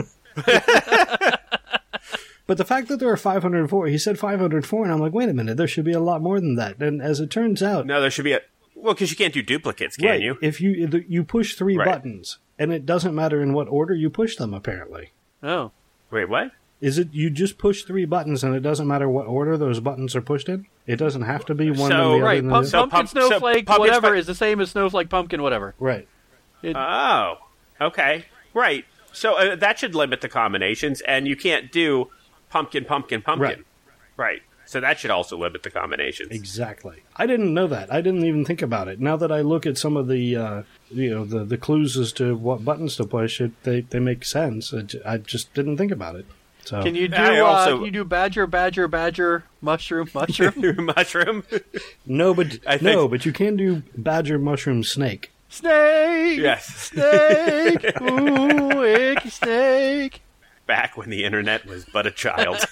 Speaker 1: But the fact that there are five hundred four, he said five hundred four, and I'm like, wait a minute, there should be a lot more than that. And as it turns out...
Speaker 3: No, there should be a... Well, because you can't do duplicates, can
Speaker 1: right,
Speaker 3: you?
Speaker 1: If you you push three
Speaker 3: Right.
Speaker 1: buttons, and it doesn't matter in what order you push them, apparently.
Speaker 2: Oh.
Speaker 3: Wait, what?
Speaker 1: Is it you just push three buttons, and it doesn't matter what order those buttons are pushed in? It doesn't have to be one
Speaker 3: So-
Speaker 1: than the
Speaker 2: Right,
Speaker 1: other.
Speaker 2: pump,
Speaker 1: than the
Speaker 3: So
Speaker 2: pumpkin,
Speaker 3: pump- so
Speaker 2: snowflake,
Speaker 3: pumpkin
Speaker 2: whatever
Speaker 3: spi-
Speaker 2: is the same as snowflake, pumpkin, whatever.
Speaker 1: Right.
Speaker 2: It,
Speaker 3: Oh, okay. Right. So uh, that should limit the combinations, and you can't do pumpkin, pumpkin, pumpkin.
Speaker 1: Right.
Speaker 3: Right. So that should also limit the combinations.
Speaker 1: Exactly. I didn't know that. I didn't even think about it. Now that I look at some of the, uh, you know, the, the clues as to what buttons to push, it they, they make sense. I, j- I just didn't think about it. So
Speaker 2: Can you do,
Speaker 3: I
Speaker 2: uh,
Speaker 3: also-
Speaker 2: can you do badger, badger, badger, mushroom, mushroom?
Speaker 3: Mushroom?
Speaker 1: no, but
Speaker 3: I think-
Speaker 1: no, but you can do badger, mushroom, snake.
Speaker 2: Snake!
Speaker 3: Yes.
Speaker 2: Snake! Ooh, icky snake!
Speaker 3: Back when the internet was but a child.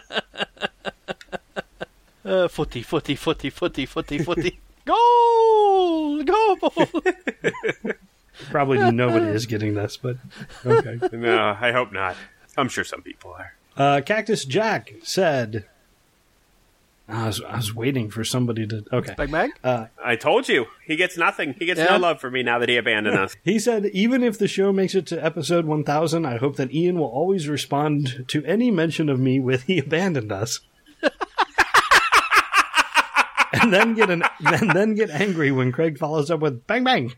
Speaker 2: Uh, footy, footy, footy, footy, footy, footy. Goal! Goal!
Speaker 1: Probably nobody is getting this, but okay.
Speaker 3: No, I hope not. I'm sure some people are.
Speaker 1: Uh, Cactus Jack said, I was, I was waiting for somebody to. Okay.
Speaker 2: Bag Mag?
Speaker 3: I told you. He gets nothing. He gets
Speaker 2: Yeah.
Speaker 3: no love from me now that he abandoned us.
Speaker 1: He said, even if the show makes it to episode one thousand, I hope that Ian will always respond to any mention of me with he abandoned us. and then get an and then get angry when Craig follows up with bang bang.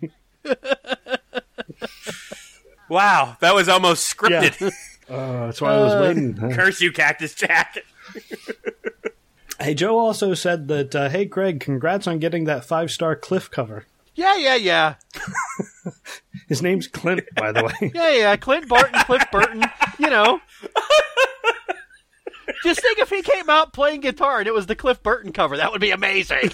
Speaker 3: Wow, that was almost scripted.
Speaker 1: Uh, that's why I was waiting.
Speaker 3: Curse you, Cactus Jack.
Speaker 1: Hey, Joe also said that, uh, hey, Craig, congrats on getting that five-star Cliff cover.
Speaker 2: Yeah, yeah, yeah.
Speaker 1: His name's Clint, by the way.
Speaker 2: Yeah, yeah. Clint Barton, Cliff Burton, you know. Just think if he came out playing guitar and it was the Cliff Burton cover. That would be amazing.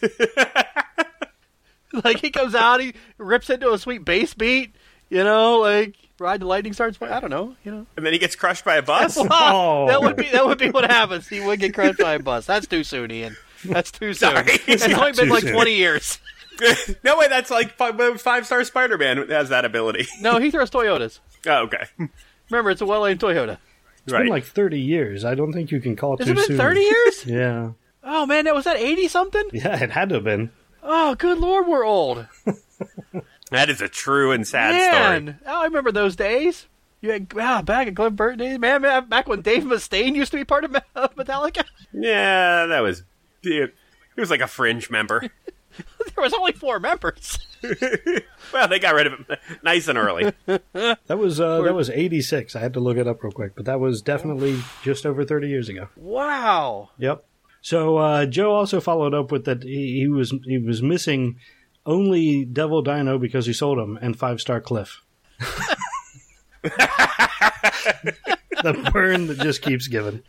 Speaker 2: Like, he comes out, he rips into a sweet bass beat, you know, like, Ride the Lightning starts playing. I don't know, you know.
Speaker 3: And then he gets crushed by a bus.
Speaker 1: Oh.
Speaker 2: That would be that would be what happens. He would get crushed by a bus. That's too soon, Ian. That's too soon.
Speaker 3: Sorry.
Speaker 2: It's
Speaker 3: It's
Speaker 2: only
Speaker 1: not
Speaker 2: been
Speaker 1: too
Speaker 2: like
Speaker 1: soon.
Speaker 2: twenty years.
Speaker 3: No way, that's like five, five-star Spider-Man has that ability.
Speaker 2: No, he throws Toyotas.
Speaker 3: Oh, okay.
Speaker 2: Remember, it's a well-aimed Toyota.
Speaker 1: It's
Speaker 3: Right.
Speaker 1: been like thirty years. I don't think you can call it
Speaker 2: Has
Speaker 1: too
Speaker 2: it been
Speaker 1: soon.
Speaker 2: thirty years?
Speaker 1: Yeah.
Speaker 2: Oh, man, that was that eighty-something?
Speaker 1: Yeah, it had to have been.
Speaker 2: Oh, good Lord, we're old.
Speaker 3: That is a true and sad
Speaker 2: Man,
Speaker 3: story.
Speaker 2: oh, I remember those days. You had, wow, back at Cliff Burton days. Man, man, back when Dave Mustaine used to be part of of Metallica.
Speaker 3: Yeah, that was... He was like a fringe member.
Speaker 2: There was only four members.
Speaker 3: Well, they got rid of him nice and early.
Speaker 1: That was uh, that was eighty-six. I had to look it up real quick, but that was definitely just over thirty years ago.
Speaker 2: Wow.
Speaker 1: Yep. So uh, Joe also followed up with that he, he was he was missing only Devil Dino because he sold him and Five Star Cliff. The burn that just keeps giving.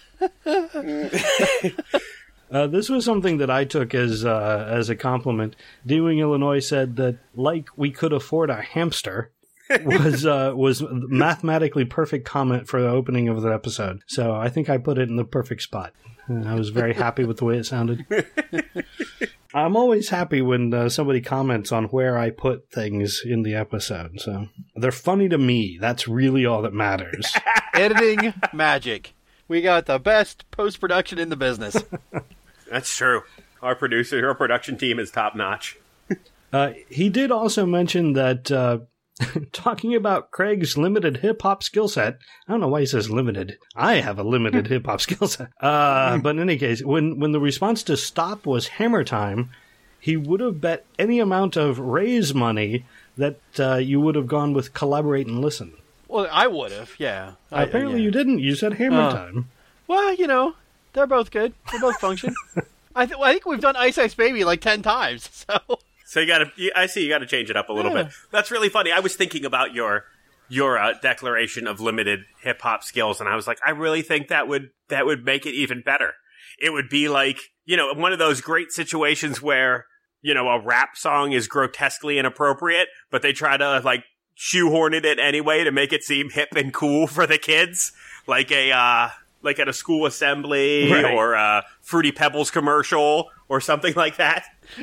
Speaker 1: Uh, this was something that I took as uh, as a compliment. D-Wing Illinois said that, like we could afford a hamster, was uh, was mathematically perfect comment for the opening of the episode. So I think I put it in the perfect spot. And I was very happy with the way it sounded. I'm always happy when uh, somebody comments on where I put things in the episode. So they're funny to me. That's really all that matters.
Speaker 2: Editing magic. We got the best post-production in the business.
Speaker 3: That's true. Our producer, our production team is top notch.
Speaker 1: uh, he did also mention that uh, talking about Craig's limited hip hop skill set. I don't know why he says limited. I have a limited hip hop skill set. Uh, but in any case, when when the response to stop was hammer time, he would have bet any amount of raise money that uh, you would have gone with collaborate and listen.
Speaker 2: Well, I would have, yeah. I,
Speaker 1: Apparently
Speaker 2: yeah.
Speaker 1: you didn't. You said hammer
Speaker 2: Uh,
Speaker 1: time.
Speaker 2: Well, you know, they're both good. They both function. I, th- I think we've done Ice Ice Baby like ten times, so...
Speaker 3: So you gotta, I see you gotta change it up a little
Speaker 2: Yeah.
Speaker 3: bit. That's really funny. I was thinking about your your uh, declaration of limited hip hop skills, and I was like, I really think that would that would make it even better. It would be like, you know, one of those great situations where, you know, a rap song is grotesquely inappropriate, but they try to like shoehorn it in anyway to make it seem hip and cool for the kids, like a uh, like at a school assembly
Speaker 1: Right.
Speaker 3: or a Fruity Pebbles commercial or something like that.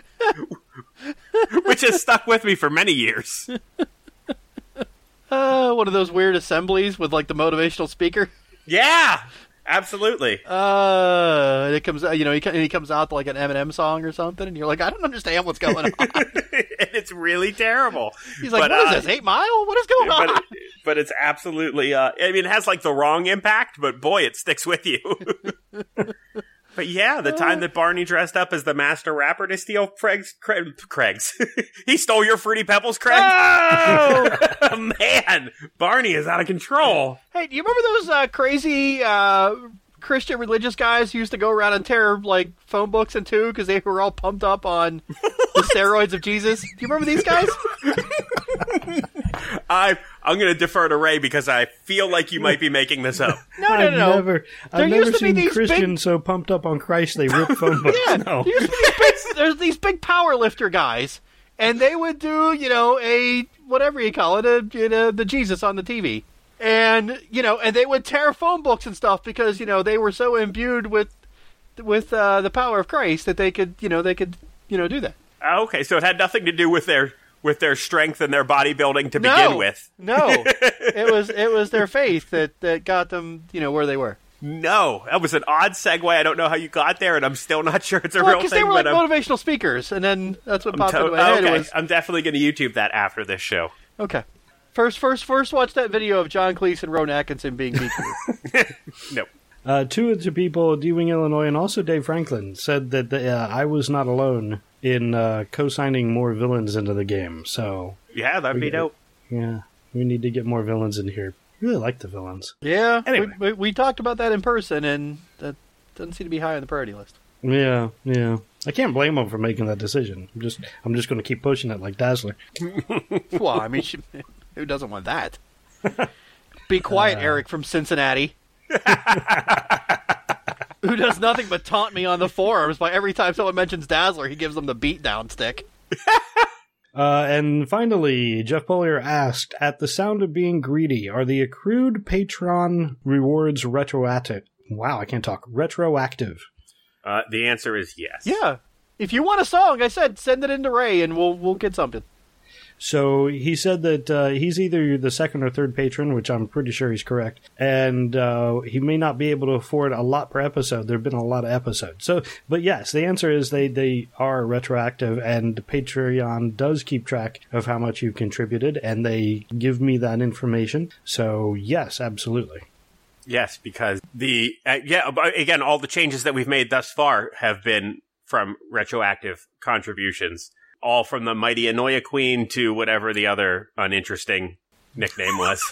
Speaker 3: Which has stuck with me for many years.
Speaker 2: Uh, one of those weird assemblies with, like, the motivational speaker.
Speaker 3: Yeah, absolutely.
Speaker 2: Uh, and it comes, you know, he, co- he comes out to, like, an Eminem song or something, and you're like, I don't understand what's going on.
Speaker 3: And it's really terrible.
Speaker 2: He's like,
Speaker 3: But,
Speaker 2: what
Speaker 3: uh,
Speaker 2: is this, Eight Mile? What is going
Speaker 3: But,
Speaker 2: on?
Speaker 3: it, but it's absolutely, uh, I mean, it has, like, the wrong impact, but boy, it sticks with you. But yeah, the time that Barney dressed up as the master rapper to steal Craig's, Craig, Craig's. He stole your Fruity Pebbles, Craig?
Speaker 2: Oh!
Speaker 3: Man, Barney is out of control.
Speaker 2: Hey, do you remember those uh, crazy uh, Christian religious guys who used to go around and tear, like, phone books in two because they were all pumped up on the steroids of Jesus? Do you remember these guys?
Speaker 3: I, I'm going to defer to Ray because I feel like you might be making this up.
Speaker 2: No, no,
Speaker 1: I've
Speaker 2: no.
Speaker 1: never,
Speaker 2: There
Speaker 1: I've
Speaker 2: used
Speaker 1: never
Speaker 2: to be
Speaker 1: seen
Speaker 2: these
Speaker 1: Christians so pumped up on Christ they rip phone books.
Speaker 2: Yeah,
Speaker 1: No.
Speaker 2: there used to be these big, there's these big power lifter guys, and they would do, you know, a whatever you call it, a, you know, the Jesus on the T V, and you know, and they would tear phone books and stuff because you know they were so imbued with with uh, the power of Christ that they could, you know, they could, you know, do that.
Speaker 3: Okay, so it had nothing to do with their with their strength and their bodybuilding to
Speaker 2: No.
Speaker 3: begin with.
Speaker 2: No, it was it was their faith that that got them, you know, where they were.
Speaker 3: No, that was an odd segue. I don't know how you got there, and I'm still not sure it's a
Speaker 2: Well,
Speaker 3: real
Speaker 2: because
Speaker 3: thing.
Speaker 2: they were like
Speaker 3: but I'm,
Speaker 2: motivational speakers, and then that's what
Speaker 3: I'm
Speaker 2: popped
Speaker 3: to-
Speaker 2: into my head.
Speaker 3: okay,
Speaker 2: Was
Speaker 3: I'm definitely going to YouTube that after this show.
Speaker 2: okay. First, first, first, watch that video of John Cleese and Rowan Atkinson being mean to you.
Speaker 3: Nope.
Speaker 1: Uh, two of the people, D-Wing, Illinois, and also Dave Franklin, said that the, uh, I was not alone in uh, co-signing more villains into the game. So,
Speaker 3: Yeah, that'd be
Speaker 1: We-
Speaker 3: dope.
Speaker 1: yeah, we need to get more villains in here. I really like the villains.
Speaker 2: Yeah,
Speaker 3: Anyway.
Speaker 2: we, we, we talked about that in person, and that doesn't seem to be high on the priority list.
Speaker 1: Yeah, yeah. I can't blame them for making that decision. I'm just, I'm just going to keep pushing it like Dazzler.
Speaker 2: Well, I mean, she, who doesn't want that? Be quiet, Eric from Cincinnati. Who does nothing but taunt me on the forums by every time someone mentions Dazzler, he gives them the beatdown stick.
Speaker 1: Uh, and finally, Jeff Polier asked, at the sound of being greedy, are the accrued Patreon rewards retroactive? Wow, I can't talk. Retroactive.
Speaker 3: Uh, the answer is yes.
Speaker 2: Yeah. If you want a song, I said, send it in to Ray, and we'll we'll get something.
Speaker 1: So he said that uh, he's either the second or third patron, which I'm pretty sure he's correct, and uh, he may not be able to afford a lot per episode. There have been a lot of episodes. So, but yes, the answer is they, they are retroactive, and Patreon does keep track of how much you've contributed, and they give me that information. So yes, absolutely.
Speaker 3: Yes, because the uh, yeah but again, all the changes that we've made thus far have been from retroactive contributions, all from the mighty Anoia Queen to whatever the other uninteresting nickname was.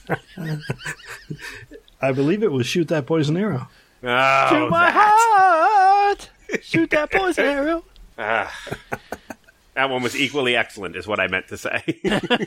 Speaker 1: I believe it was Shoot That Poison Arrow.
Speaker 3: Oh,
Speaker 2: to my
Speaker 3: that.
Speaker 2: heart, shoot that poison arrow.
Speaker 3: Ah. That one was equally excellent, is what I meant to say.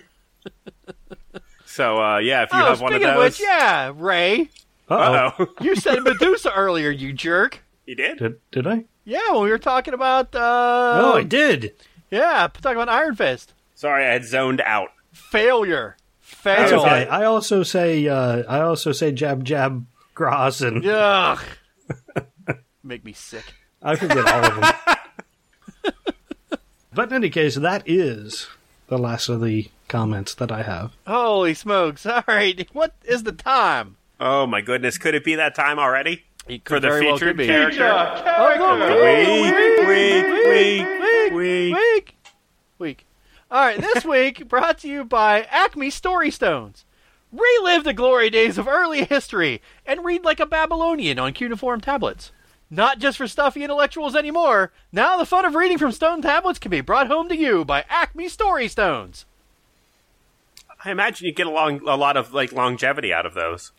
Speaker 3: So, uh, yeah, if you
Speaker 2: Oh,
Speaker 3: have one of
Speaker 2: speaking
Speaker 3: those,
Speaker 2: of which, yeah, Ray,
Speaker 1: Uh-oh.
Speaker 3: uh-oh,
Speaker 2: you said Medusa earlier, you jerk.
Speaker 3: he did.
Speaker 1: Did, did I?
Speaker 2: Yeah, when we were talking about, uh...
Speaker 1: Oh, I did.
Speaker 2: Yeah, talking about Iron Fist.
Speaker 3: Sorry, I had zoned out.
Speaker 2: Failure.
Speaker 1: That's
Speaker 2: Fail.
Speaker 1: okay. I also say, uh, I also say jab, jab, grass, and
Speaker 2: Ugh. Make me sick.
Speaker 1: I forget all of them. But in any case, that is the last of the comments that I have.
Speaker 2: Holy smokes. All right. What is the time?
Speaker 3: Oh, my goodness. Could it be that time already?
Speaker 2: It
Speaker 3: For the
Speaker 2: very well
Speaker 3: featured
Speaker 2: could be.
Speaker 3: character?
Speaker 2: Oh,
Speaker 3: Week, week, week,
Speaker 2: week,
Speaker 3: week.
Speaker 2: week, week. All right, this week brought to you by Acme Story Stones. Relive the glory days of early history and read like a Babylonian on cuneiform tablets. Not just for stuffy intellectuals anymore. Now the fun of reading from stone tablets can be brought home to you by Acme Story Stones.
Speaker 3: I imagine you get a, long, a lot of like longevity out of those.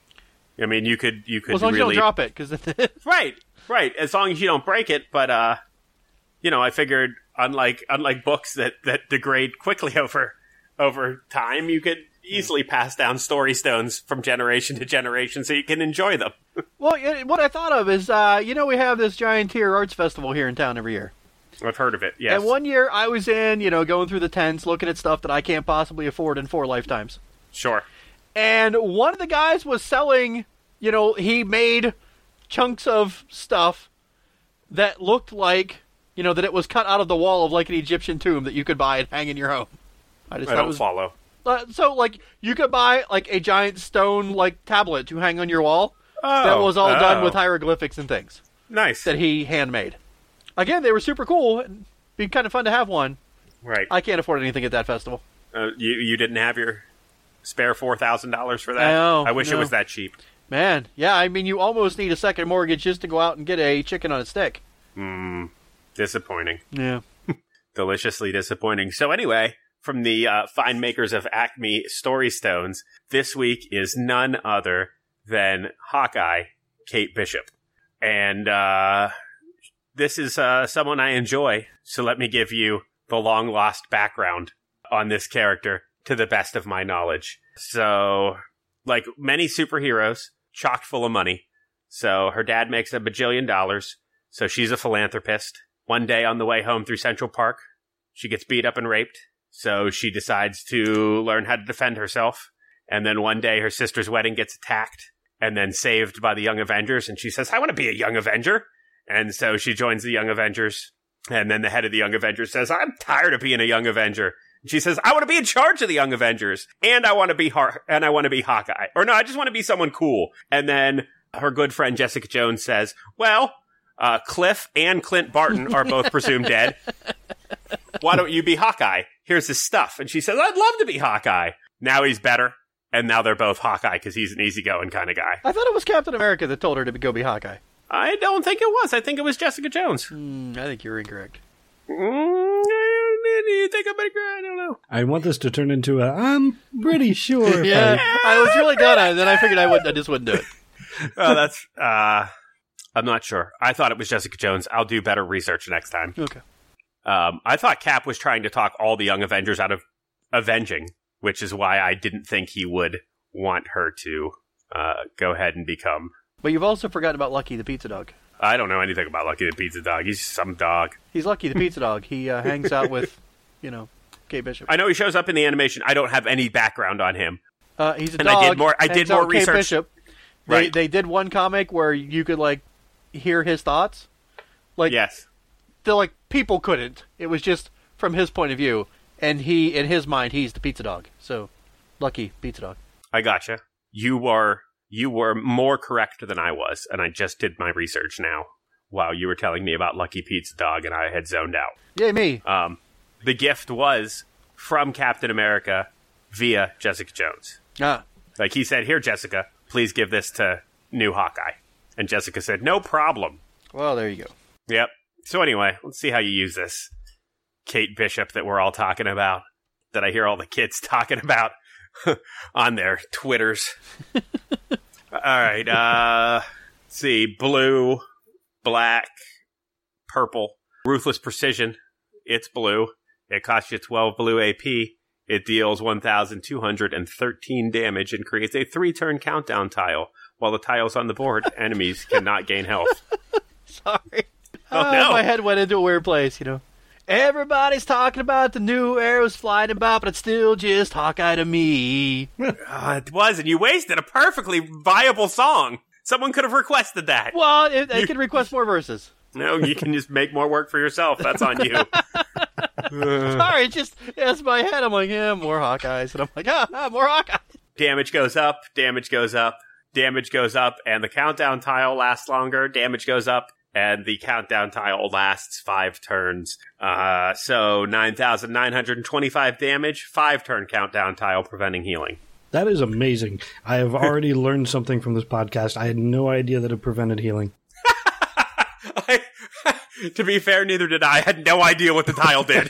Speaker 3: I mean, you could you could
Speaker 2: Well, as long
Speaker 3: really
Speaker 2: as you don't drop it, because
Speaker 3: right, right. As long as you don't break it, but uh, you know, I figured unlike unlike books that, that degrade quickly over over time, you could easily pass down story stones from generation to generation, so you can enjoy them.
Speaker 2: well, what I thought of is, uh, you know, we have this giant tier arts festival here in town every year.
Speaker 3: I've heard of it. Yes.
Speaker 2: And one year I was in, you know, going through the tents, looking at stuff that I can't possibly afford in four lifetimes.
Speaker 3: Sure.
Speaker 2: And one of the guys was selling, you know, he made chunks of stuff that looked like, you know, that it was cut out of the wall of like an Egyptian tomb that you could buy and hang in your home. I just
Speaker 3: I
Speaker 2: thought
Speaker 3: don't
Speaker 2: it was,
Speaker 3: follow.
Speaker 2: uh, so, like, you could buy like a giant stone like tablet to hang on your wall
Speaker 3: Oh,
Speaker 2: that was all
Speaker 3: oh.
Speaker 2: done with hieroglyphics and things
Speaker 3: Nice.
Speaker 2: that he handmade. Again, they were super cool. It'd be kind of fun to have one.
Speaker 3: Right.
Speaker 2: I can't afford anything at that festival.
Speaker 3: Uh, you you didn't have your spare four thousand dollars for that?
Speaker 2: I know,
Speaker 3: I wish
Speaker 2: no.
Speaker 3: it was that cheap.
Speaker 2: Man, yeah, I mean, you almost need a second mortgage just to go out and get a chicken on a stick.
Speaker 3: Hmm. Disappointing.
Speaker 2: Yeah.
Speaker 3: Deliciously disappointing. So anyway, from the uh, fine makers of Acme Story Stones, this week is none other than Hawkeye, Kate Bishop. And uh, this is uh, someone I enjoy, so let me give you the long-lost background on this character to the best of my knowledge. So, like many superheroes, chock full of money. So her dad makes a bajillion dollars, so she's a philanthropist. One day on the way home through Central Park, she gets beat up and raped, so she decides to learn how to defend herself. And then one day her sister's wedding gets attacked and then saved by the Young Avengers, and she says, I want to be a Young Avenger. And so she joins the Young Avengers, and then the head of the Young Avengers says, I'm tired of being a Young Avenger. And she says, I want to be in charge of the Young Avengers, and I want to be Har- and I want to be Hawkeye. Or no, I just want to be someone cool. And then her good friend Jessica Jones says, well, uh, Cliff and Clint Barton are both presumed dead. Why don't you be Hawkeye? Here's his stuff. And she says, I'd love to be Hawkeye. Now he's better. And now they're both Hawkeye because he's an easygoing kind of guy.
Speaker 2: I thought it was Captain America that told her to go be Hawkeye.
Speaker 3: I don't think it was. I think it was Jessica Jones.
Speaker 2: Mm, I think you're incorrect.
Speaker 3: Mm, you think I'm incorrect? I don't know.
Speaker 1: I want this to turn into a, I'm pretty sure. if
Speaker 2: Yeah,
Speaker 1: I-
Speaker 2: I was really gonna, and then I figured I wouldn't. I just wouldn't do it.
Speaker 3: Oh, that's, uh, I'm not sure. I thought it was Jessica Jones. I'll do better research next time.
Speaker 2: Okay.
Speaker 3: Um, I thought Cap was trying to talk all the Young Avengers out of avenging, which is why I didn't think he would want her to uh, go ahead and become.
Speaker 2: But you've also forgotten about Lucky the pizza dog.
Speaker 3: I don't know anything about Lucky the Pizza Dog. He's some dog.
Speaker 2: He's Lucky the pizza dog. He uh, hangs out with, you know, Kate Bishop.
Speaker 3: I know he shows up in the animation. I don't have any background on him.
Speaker 2: Uh, he's a
Speaker 3: And
Speaker 2: dog.
Speaker 3: I did more- I did
Speaker 2: hangs out
Speaker 3: more
Speaker 2: with Kate
Speaker 3: research.
Speaker 2: Bishop. They,
Speaker 3: Right.
Speaker 2: they did one comic where you could, like, hear his thoughts. Like,
Speaker 3: Yes.
Speaker 2: they're like, people couldn't. It was just from his point of view. And he, in his mind, he's the pizza dog. So, Lucky pizza dog.
Speaker 3: I gotcha. You were you were more correct than I was, and I just did my research now while you were telling me about Lucky Pizza Dog, and I had zoned out.
Speaker 2: Yay, me.
Speaker 3: Um, the gift was from Captain America via Jessica Jones.
Speaker 2: Ah.
Speaker 3: Like he said, here, Jessica, please give this to new Hawkeye. And Jessica said, no problem.
Speaker 2: Well, there you go.
Speaker 3: Yep. So anyway, let's see how you use this Kate Bishop that we're all talking about, that I hear all the kids talking about on their Twitters. All right. Uh, let's see. Blue, black, purple. Ruthless Precision. It's blue. It costs you twelve blue A P. It deals one thousand two hundred thirteen damage and creates a three-turn countdown tile. While the tile's on the board, enemies cannot gain health.
Speaker 2: Sorry.
Speaker 3: Oh,
Speaker 2: Uh,
Speaker 3: no.
Speaker 2: My head went into a weird place, you know. Everybody's talking about the new arrows flying about, but it's still just Hawkeye to me.
Speaker 3: Uh, it was, and you wasted a perfectly viable song. Someone could have requested that.
Speaker 2: Well, it, they
Speaker 3: You-
Speaker 2: can request more verses.
Speaker 3: No, you can just make more work for yourself. That's on you.
Speaker 2: Sorry, it's just it's my head. I'm like, yeah, more Hawkeyes, and I'm like, ah, ah more Hawkeyes.
Speaker 3: Damage goes up. Damage goes up. Damage goes up, and the countdown tile lasts longer. Damage goes up, and the countdown tile lasts five turns. Uh, so nine thousand nine hundred twenty-five damage, five turn countdown tile preventing healing.
Speaker 1: That is amazing. I have already learned something from this podcast. I had no idea that it prevented healing.
Speaker 3: I, to be fair, neither did I. I had no idea what the tile did.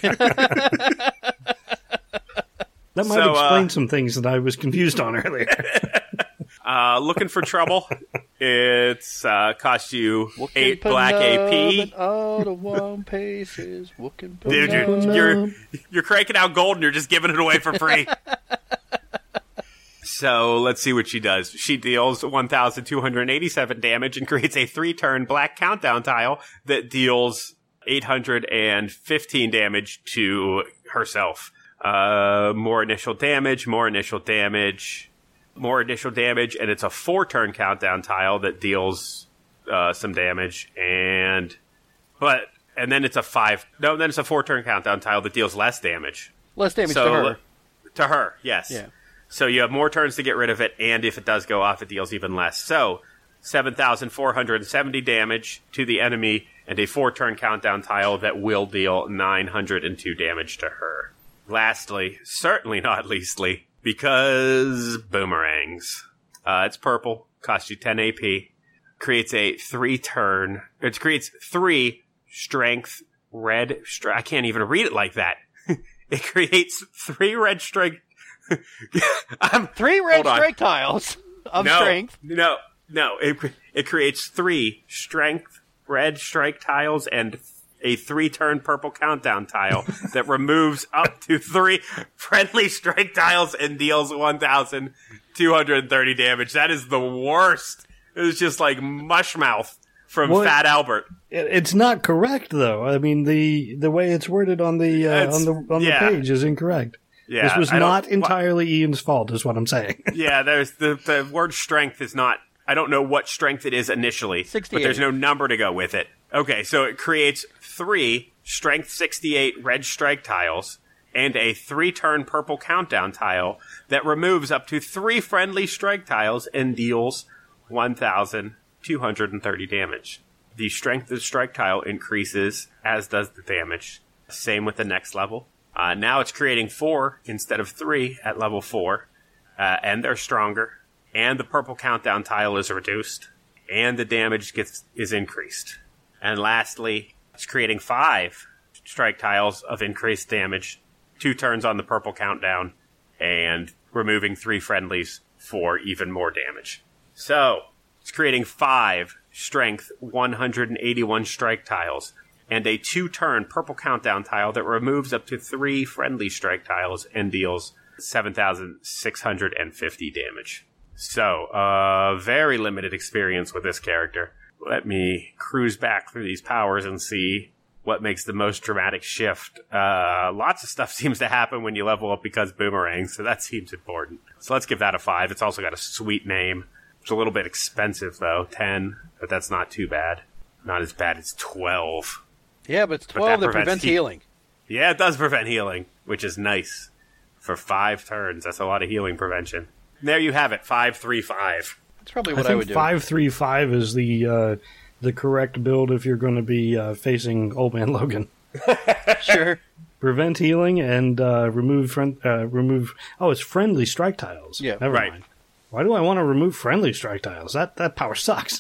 Speaker 1: That might
Speaker 3: So,
Speaker 1: explain
Speaker 3: uh,
Speaker 1: some things that I was confused on earlier.
Speaker 3: Uh, looking for trouble. It's uh, cost you
Speaker 2: What
Speaker 3: eight
Speaker 2: can
Speaker 3: black A P.
Speaker 2: All the one paces. What can
Speaker 3: Dude, you're, you're you're cranking out gold and you're just giving it away for free. So let's see what she does. She deals one thousand two hundred eighty-seven damage and creates a three-turn black countdown tile that deals eight hundred fifteen damage to herself. Uh, more initial damage, more initial damage, more initial damage, and it's a four-turn countdown tile that deals uh, some damage, and but and then it's a five. No, then it's a four-turn countdown tile that deals less damage.
Speaker 2: Less damage
Speaker 3: So,
Speaker 2: to her.
Speaker 3: To her, yes.
Speaker 2: Yeah.
Speaker 3: So you have more turns to get rid of it, and if it does go off, it deals even less. So seven thousand four hundred seventy damage to the enemy, and a four-turn countdown tile that will deal nine hundred two damage to her. Lastly, certainly not leastly, because boomerangs. Uh, it's purple, costs you ten A P, creates a three-turn, it creates three strength red, stri- I can't even read it like that. It creates three red strength, I'm,
Speaker 2: Three red
Speaker 3: hold on.
Speaker 2: strike tiles of
Speaker 3: no,
Speaker 2: strength.
Speaker 3: No, no, it, it creates three strength red strike tiles and a three-turn purple countdown tile that removes up to three friendly strike tiles and deals one thousand two hundred thirty damage. That is the worst. It was just like Mushmouth from
Speaker 1: What?
Speaker 3: Fat Albert.
Speaker 1: It- It's not correct, though. I mean, the the way it's worded on the uh,
Speaker 3: It's-
Speaker 1: on the on
Speaker 3: yeah.
Speaker 1: the page is incorrect.
Speaker 3: Yeah,
Speaker 1: This was
Speaker 3: I don't-
Speaker 1: not entirely Ian's fault, is what I'm saying.
Speaker 3: Yeah, there's the the word strength is not. I don't know what strength it is initially, but
Speaker 2: sixty-eight.
Speaker 3: there's no number to go with it. Okay, so it creates three strength sixty-eight red strike tiles and a three-turn purple countdown tile that removes up to three friendly strike tiles and deals one thousand two hundred thirty damage. The strength of the strike tile increases, as does the damage. Same with the next level. Uh, now it's creating four instead of three at level four, uh, and they're stronger. And the purple countdown tile is reduced, and the damage gets is increased. And lastly, it's creating five strike tiles of increased damage, two turns on the purple countdown, and removing three friendlies for even more damage. So, it's creating five strength one hundred eighty-one strike tiles, and a two-turn purple countdown tile that removes up to three friendly strike tiles and deals seven thousand six hundred fifty damage. So, uh, very limited experience with this character. Let me cruise back through these powers and see what makes the most dramatic shift. Uh, lots of stuff seems to happen when you level up because boomerang, so that seems important. So let's give that a five. It's also got a sweet name. It's a little bit expensive, though. ten, but that's not too bad. Not as bad as twelve.
Speaker 2: Yeah, but it's
Speaker 3: But
Speaker 2: twelve
Speaker 3: that
Speaker 2: that
Speaker 3: prevents
Speaker 2: prevents
Speaker 3: heat.
Speaker 2: healing.
Speaker 3: Yeah, it does prevent healing, which is nice. For five turns, that's a lot of healing prevention. There you have it, five three five.
Speaker 2: That's probably
Speaker 1: I
Speaker 2: what I,
Speaker 1: think
Speaker 2: would do.
Speaker 1: five three five is the uh, the correct build if you're going to be uh, facing Old Man Logan.
Speaker 2: Sure.
Speaker 1: Prevent healing and uh, remove friend uh, remove. Oh, it's friendly strike tiles.
Speaker 2: Yeah.
Speaker 1: Never
Speaker 3: Right.
Speaker 1: mind. Why do I want to remove friendly strike tiles? That that power sucks.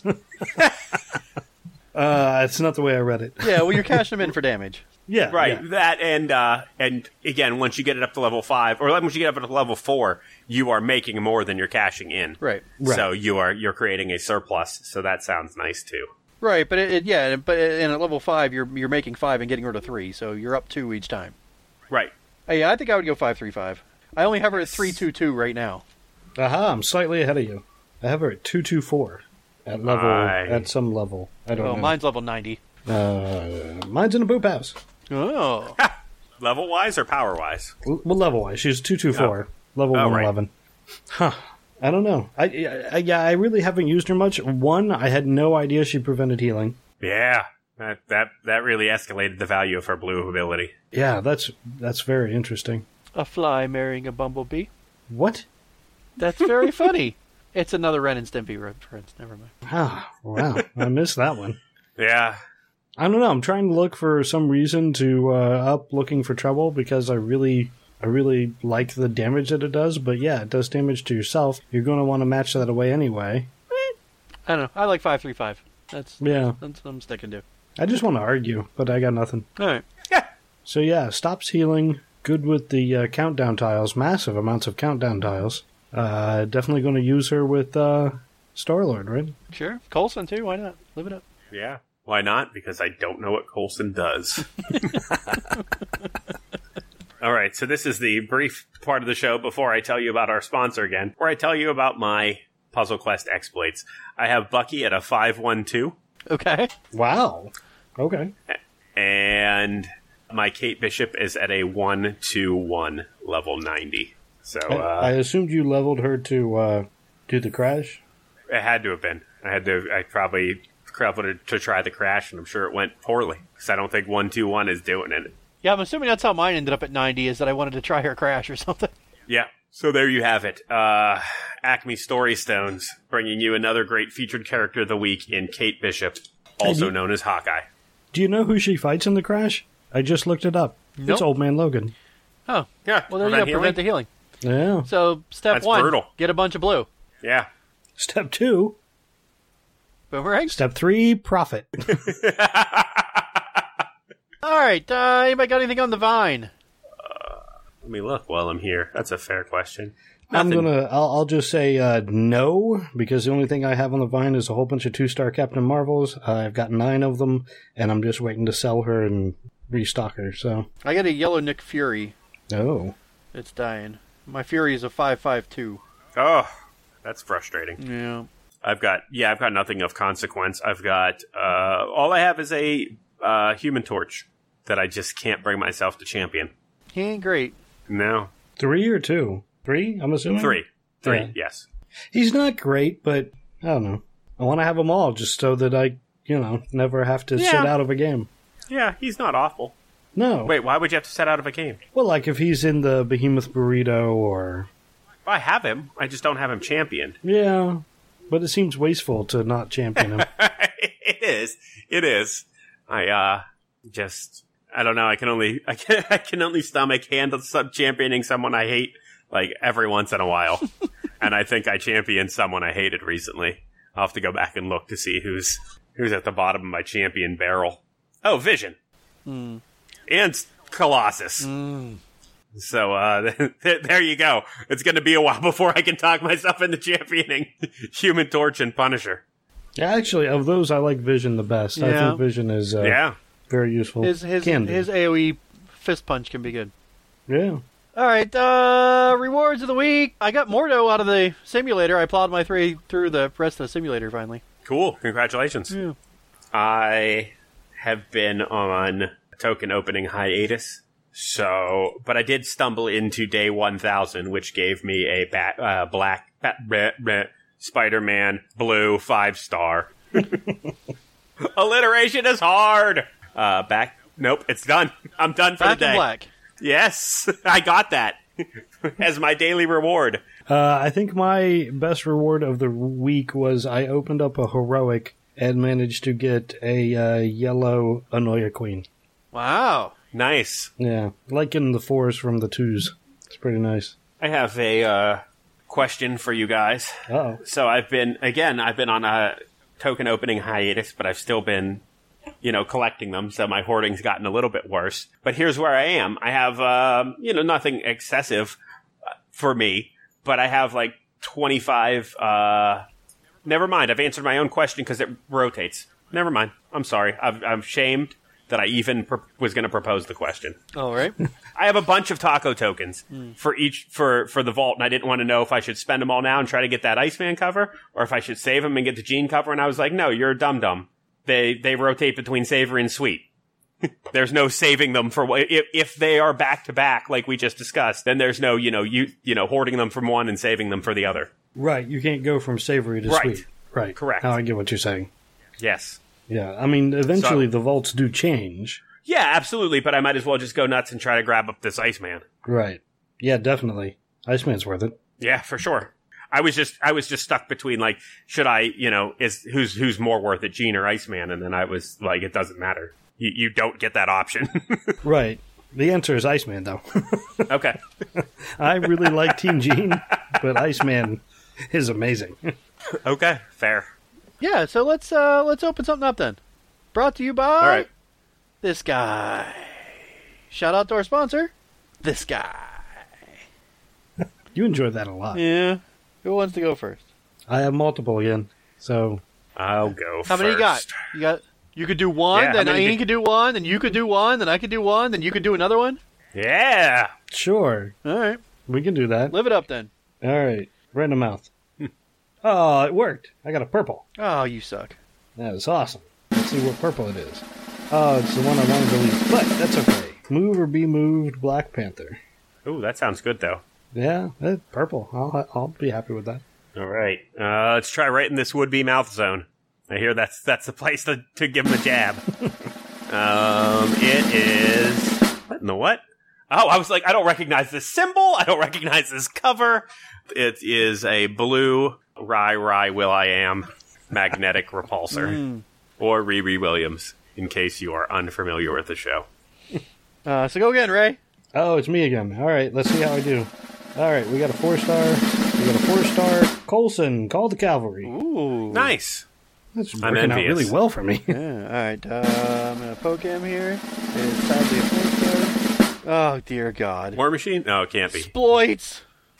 Speaker 1: uh, it's not the way I read it.
Speaker 2: Yeah, well, you're cashing them in for damage.
Speaker 1: Yeah,
Speaker 3: Right,
Speaker 1: yeah.
Speaker 3: that and uh, and again, once you get it up to level five, or once you get up to level four, you are making more than you're cashing in.
Speaker 2: Right.
Speaker 1: Right.
Speaker 3: So you are you're creating a surplus. So that sounds nice too.
Speaker 2: Right, but it, it, yeah, but in at level five, you're you're making five and getting rid of three, so you're up two each time.
Speaker 3: Right.
Speaker 2: Uh, yeah, I think I would go five three five. I only have her at three two two right now.
Speaker 1: Aha! I'm slightly ahead of you. I have her at two two four at level
Speaker 3: Aye.
Speaker 1: at some level. I don't
Speaker 2: Oh,
Speaker 1: know.
Speaker 2: mine's level ninety.
Speaker 1: Uh, mine's in a boop house.
Speaker 2: Oh.
Speaker 3: Level wise or power wise?
Speaker 1: Well, level wise, she's two two four. Level
Speaker 3: Oh,
Speaker 1: one
Speaker 3: right.
Speaker 1: eleven. Huh. I don't know. I, I, I yeah, I really haven't used her much. One, I had no idea she prevented healing.
Speaker 3: Yeah. That that that really escalated the value of her blue ability.
Speaker 1: Yeah, that's that's very interesting.
Speaker 2: A fly marrying a bumblebee.
Speaker 1: What?
Speaker 2: That's very funny. It's another Ren and Stimpy reference. Never mind.
Speaker 1: Ah, wow. I missed that one.
Speaker 3: Yeah.
Speaker 1: I don't know. I'm trying to look for some reason to uh, up Looking for Trouble because I really, I really like the damage that it does. But yeah, it does damage to yourself. You're going to want to match that away anyway.
Speaker 2: I don't know. I like five three five. That's
Speaker 1: yeah.
Speaker 2: That's what I'm sticking to.
Speaker 1: I just want to argue, but I got nothing.
Speaker 2: All right.
Speaker 3: Yeah.
Speaker 1: So yeah, stops healing. Good with the uh, countdown tiles. Massive amounts of countdown tiles. Uh, definitely going to use her with uh, Star-Lord, right?
Speaker 2: Sure. Coulson too. Why not? Live it up.
Speaker 3: Yeah. Why not? Because I don't know what Coulson does. All right, so this is the brief part of the show before I tell you about our sponsor again, where I tell you about my Puzzle Quest exploits. I have Bucky at a five one two.
Speaker 2: Okay.
Speaker 1: Wow. Okay.
Speaker 3: And my Kate Bishop is at a one two one, level ninety. So uh,
Speaker 1: I, I assumed you leveled her to uh, do the crash.
Speaker 3: It had to have been. I had to. I probably traveled to try the crash, and I'm sure it went poorly because I don't think one two one is doing it.
Speaker 2: Yeah, I'm assuming that's how mine ended up at ninety. Is that I wanted to try her crash or something.
Speaker 3: Yeah. So there you have it. Uh, Acme Story Stones bringing you another great featured character of the week in Kate Bishop, also
Speaker 1: you,
Speaker 3: known as Hawkeye.
Speaker 1: Do you know who she fights in the crash? I just looked it up.
Speaker 2: Nope.
Speaker 1: It's Old Man Logan.
Speaker 2: Oh,
Speaker 3: yeah.
Speaker 2: Well, there you go.
Speaker 3: Healing?
Speaker 2: Prevent the healing.
Speaker 1: Yeah.
Speaker 2: So step
Speaker 3: That's
Speaker 2: one,
Speaker 3: brutal.
Speaker 2: get a bunch of blue.
Speaker 3: Yeah.
Speaker 1: Step two.
Speaker 2: Boomerang.
Speaker 1: Step three, profit.
Speaker 2: All right. Uh, anybody got anything on the Vine?
Speaker 3: Uh, let me look while I'm here. That's a fair question.
Speaker 1: I'm
Speaker 3: Nothing.
Speaker 1: gonna. I'll, I'll just say uh, no because the only thing I have on the Vine is a whole bunch of two-star Captain Marvels. Uh, I've got nine of them, and I'm just waiting to sell her and restock her. So
Speaker 2: I got a yellow Nick Fury.
Speaker 1: oh,
Speaker 2: It's dying. My Fury is a five five two.
Speaker 3: Oh, that's frustrating.
Speaker 2: Yeah.
Speaker 3: I've got yeah, I've got nothing of consequence. I've got uh, all I have is a uh, Human Torch that I just can't bring myself to champion.
Speaker 2: He ain't great.
Speaker 3: No,
Speaker 1: three or two? Three? I'm assuming
Speaker 3: three, three,
Speaker 1: Yeah.
Speaker 3: yes.
Speaker 1: He's not great, but I don't know. I want to have them all just so that I, you know, never have to
Speaker 3: Yeah.
Speaker 1: sit out of a game.
Speaker 3: Yeah, he's not awful.
Speaker 1: No.
Speaker 3: Wait, why would you have to set out of a game?
Speaker 1: Well, like if he's in the Behemoth Burrito or
Speaker 3: I have him. I just don't have him championed.
Speaker 1: yeah, but it seems wasteful to not champion him.
Speaker 3: It is. It is. I uh just I don't know. I can only I can I can only stomach handle sub championing someone I hate like every once in a while. And I think I championed someone I hated recently. I'll have to go back and look to see who's who's at the bottom of my champion barrel. Oh, Vision.
Speaker 2: Mm.
Speaker 3: And Colossus.
Speaker 2: Mm.
Speaker 3: So uh there you go. It's going to be a while before I can talk myself into championing Human Torch and Punisher.
Speaker 1: Yeah, actually, of those, I like Vision the best. I
Speaker 2: Yeah.
Speaker 1: think Vision is uh,
Speaker 3: Yeah.
Speaker 1: very useful.
Speaker 2: His his
Speaker 1: Can be.
Speaker 2: his AoE fist punch can be good.
Speaker 1: Yeah.
Speaker 2: All right, uh, rewards of the week. I got Mordo out of the simulator. I plowed my three through the rest of the simulator finally.
Speaker 3: Cool. Congratulations.
Speaker 2: Yeah.
Speaker 3: I have been on a token opening hiatus. So, but I did stumble into day one thousand, which gave me a bat, uh, black bat, bleh, bleh, Spider-Man blue five star. Alliteration is hard. Uh, back. Nope, it's done. I'm done for
Speaker 2: Back
Speaker 3: the day.
Speaker 2: in black.
Speaker 3: Yes, I got that as my daily reward.
Speaker 1: Uh, I think my best reward of the week was I opened up a heroic and managed to get a uh, yellow Anoia Queen.
Speaker 2: Wow.
Speaker 3: Nice.
Speaker 1: Yeah, like in the fours from the twos. It's pretty nice.
Speaker 3: I have a uh, question for you guys.
Speaker 1: Uh-oh.
Speaker 3: So I've been, again, I've been on a token opening hiatus, but I've still been, you know, collecting them. So my hoarding's gotten a little bit worse. But here's where I am. I have, um, you know, nothing excessive for me, but I have like twenty-five, uh, never mind. I've answered my own question because it rotates. Never mind. I'm sorry. I've, I'm shamed that I even pro- was going to propose the question.
Speaker 2: All right.
Speaker 3: I have a bunch of taco tokens mm. for each for, for the vault, and I didn't want to know if I should spend them all now and try to get that Iceman cover, or if I should save them and get the Gene cover. And I was like, no, you're a dum dum. They they rotate between savory and sweet. There's no saving them for if if they are back to back, like we just discussed. Then there's no you know you you know hoarding them from one and saving them for the other.
Speaker 1: Right, you can't go from savory to
Speaker 3: Right.
Speaker 1: sweet. Right,
Speaker 3: Correct.
Speaker 1: Now I get what you're saying.
Speaker 3: Yes.
Speaker 1: Yeah, I mean, eventually so, the vaults do change.
Speaker 3: Yeah, absolutely, but I might as well just go nuts and try to grab up this Iceman.
Speaker 1: Right. Yeah, definitely. Iceman's worth it.
Speaker 3: Yeah, for sure. I was just I was just stuck between, like, should I, you know, is who's who's more worth it, Gene or Iceman? And then I was like, it doesn't matter. You, you don't get that option.
Speaker 1: Right. The answer is Iceman, though.
Speaker 3: Okay.
Speaker 1: I really like Team Gene, but Iceman is amazing.
Speaker 3: Okay, fair.
Speaker 2: Yeah, so let's uh, let's open something up then. Brought to you by
Speaker 3: All right.
Speaker 2: this guy. Shout out to our sponsor, this guy.
Speaker 1: You enjoyed that a lot.
Speaker 2: Yeah. Who wants to go first?
Speaker 1: I have multiple again, so
Speaker 3: I'll go first.
Speaker 2: How many you got? You got. You could do one,
Speaker 3: Yeah,
Speaker 2: then
Speaker 3: how many
Speaker 2: Ian
Speaker 3: did-
Speaker 2: could do one, then you could do one, then I could do one, then you could do another one.
Speaker 3: Yeah.
Speaker 1: sure,
Speaker 2: All right,
Speaker 1: we can do that.
Speaker 2: live it up then.
Speaker 1: All right, random mouth. Oh, it worked. I got a purple.
Speaker 2: Oh, you suck.
Speaker 1: That is awesome. Let's see what purple it is. Oh, it's the one I wanted to leave, but that's okay. Move or be moved, Black Panther.
Speaker 3: Ooh, that sounds good, though.
Speaker 1: Yeah, eh, purple. I'll I'll be happy with that.
Speaker 3: All right. Uh, let's try right in this would-be mouth zone. I hear that's that's the place to, to give him a jab. um, it is... What in the what? Oh, I was like, I don't recognize this symbol. I don't recognize this cover. It is a blue Rye Rye Will.I.Am magnetic repulsor.
Speaker 2: Mm.
Speaker 3: Or Riri Williams, in case you are unfamiliar with the show.
Speaker 2: Uh, so go again, Ray.
Speaker 1: Oh, it's me again. All right, let's see how I do. All right, we got a four-star. We got a four-star. Coulson, call the cavalry.
Speaker 2: Ooh.
Speaker 3: Nice.
Speaker 1: That's
Speaker 3: I'm
Speaker 1: working out
Speaker 3: envious.
Speaker 1: really well for me.
Speaker 2: Yeah, all right. Uh, I'm going to poke him here. It's sadly a four-star. Oh, dear God.
Speaker 3: War Machine? No, it can't be.
Speaker 2: Exploits.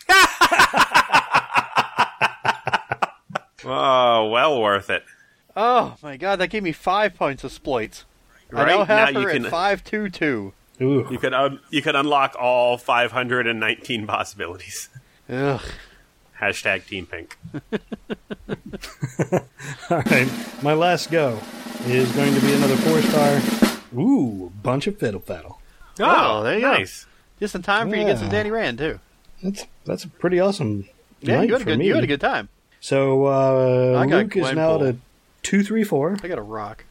Speaker 3: Oh, well worth it.
Speaker 2: Oh, my God, that gave me five points of exploits.
Speaker 3: Right?
Speaker 2: I now have
Speaker 3: Now
Speaker 2: her
Speaker 3: you can-
Speaker 2: at five two two.
Speaker 1: Ooh.
Speaker 3: You could un- you could unlock all five hundred nineteen possibilities.
Speaker 2: Ugh.
Speaker 3: Hashtag Team Pink.
Speaker 1: All right, my last go is going to be another four-star. Ooh, bunch of fiddle faddle.
Speaker 2: Oh, there you go.
Speaker 3: nice.
Speaker 2: Just in time for you to get some
Speaker 1: Yeah.
Speaker 2: Danny Rand, too.
Speaker 1: That's that's a pretty awesome
Speaker 2: Yeah,
Speaker 1: night
Speaker 2: you had, a
Speaker 1: for
Speaker 2: good,
Speaker 1: me.
Speaker 2: you had a good time.
Speaker 1: So uh,
Speaker 2: I got
Speaker 1: Luke is
Speaker 2: Glenpool.
Speaker 1: now at a two three four.
Speaker 2: I got a rock.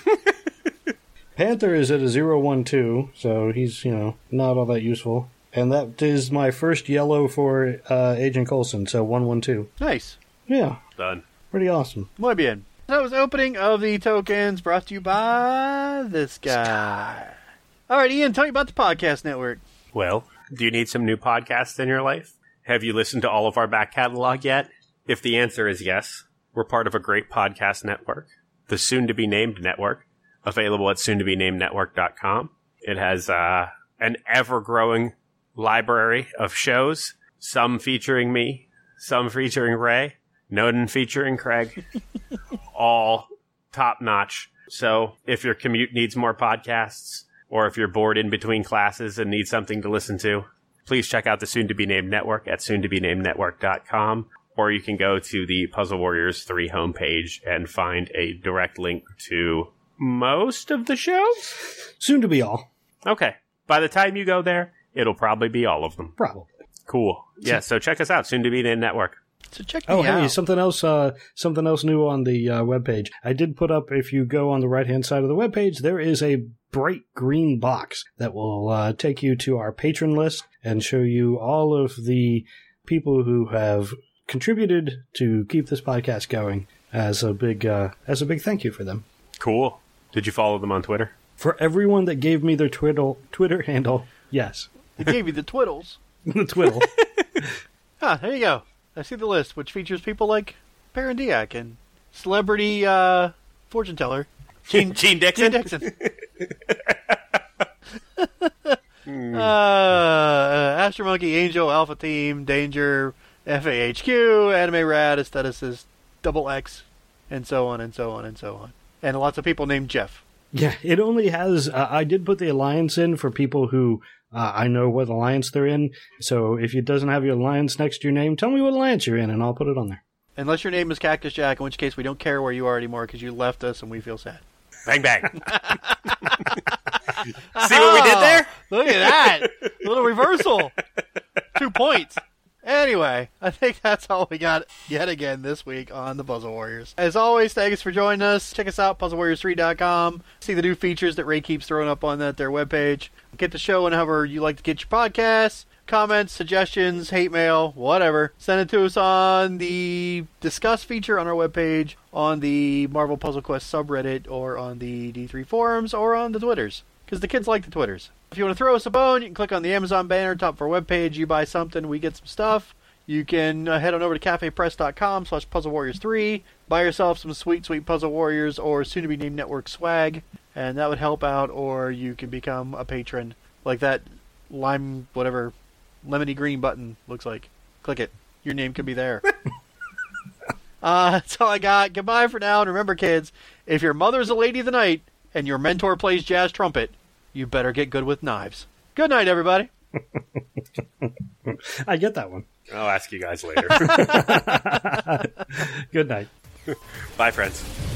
Speaker 1: Panther is at a zero one two, so he's, you know, not all that useful. And that is my first yellow for uh, Agent Coulson, so one one two.
Speaker 2: Nice.
Speaker 1: Yeah,
Speaker 3: Done.
Speaker 1: pretty awesome.
Speaker 2: Muy bien. That was opening of the tokens brought to you by this guy. All right, Ian, tell me about the podcast network.
Speaker 3: Well, do you need some new podcasts in your life? Have you listened to all of our back catalog yet? If the answer is yes, we're part of a great podcast network, the soon-to-be-named network, available at soon to be named network dot com. It has uh, an ever-growing library of shows, some featuring me, some featuring Ray, none featuring Craig, all top-notch. So if your commute needs more podcasts, or if you're bored in between classes and need something to listen to, please check out the Soon to Be Named Network at soon to be named network dot com, or you can go to the Puzzle Warriors three homepage and find a direct link to most of the shows?
Speaker 1: Soon to be all.
Speaker 3: Okay. By the time you go there, it'll probably be all of them.
Speaker 1: Probably.
Speaker 3: Cool. Yeah, so check us out, Soon to Be Named Network.
Speaker 2: So check me
Speaker 1: Oh,
Speaker 2: out.
Speaker 1: hey, something else uh, something else new on the uh, webpage. I did put up, if you go on the right-hand side of the webpage, there is a bright green box that will uh, take you to our patron list and show you all of the people who have contributed to keep this podcast going as a big uh, as a big thank you for them.
Speaker 3: Cool. Did you follow them on Twitter?
Speaker 1: For everyone that gave me their Twiddle, Twitter handle, yes.
Speaker 2: They gave you the twiddles.
Speaker 1: The twiddle.
Speaker 2: Ah, there you go. I see the list, which features people like Parandiac and celebrity uh, fortune teller
Speaker 3: Gene, Gene Dixon?
Speaker 2: Gene Dixon. uh, uh, Astro Monkey, Angel, Alpha Team, Danger, F A H Q, Anime Rad, Aestheticist, Double X, and so on and so on and so on. And lots of people named Jeff.
Speaker 1: Yeah, it only has... Uh, I did put the alliance in for people who uh, I know what alliance they're in. So if it doesn't have your alliance next to your name, tell me what alliance you're in, and I'll put it on there.
Speaker 2: Unless your name is Cactus Jack, in which case we don't care where you are anymore because you left us and we feel sad.
Speaker 3: Bang, bang. See what we did there?
Speaker 2: Look at that. Little reversal. Two points. Anyway, I think that's all we got yet again this week on the Puzzle Warriors. As always, thanks for joining us. Check us out, puzzle warriors three dot com. See the new features that Ray keeps throwing up on that their webpage. Get the show whenever you like to get your podcasts. Comments, suggestions, hate mail, whatever. Send it to us on the Discuss feature on our webpage, on the Marvel Puzzle Quest subreddit, or on the D three forums, or on the Twitters. Because the kids like the Twitters. If you want to throw us a bone, you can click on the Amazon banner, top of our webpage. You buy something, we get some stuff. You can uh, head on over to cafepress.com slash Puzzle Warriors 3. Buy yourself some sweet, sweet Puzzle Warriors or soon-to-be-named network swag. And that would help out. Or you can become a patron. Like that lime, whatever, lemony green button looks like. Click it. Your name could be there. uh, that's all I got. Goodbye for now. And remember, kids, if your mother's a lady of the night and your mentor plays jazz trumpet, you better get good with knives. Good night, everybody.
Speaker 1: I get that one.
Speaker 3: I'll ask you guys later.
Speaker 1: Good night.
Speaker 3: Bye, friends.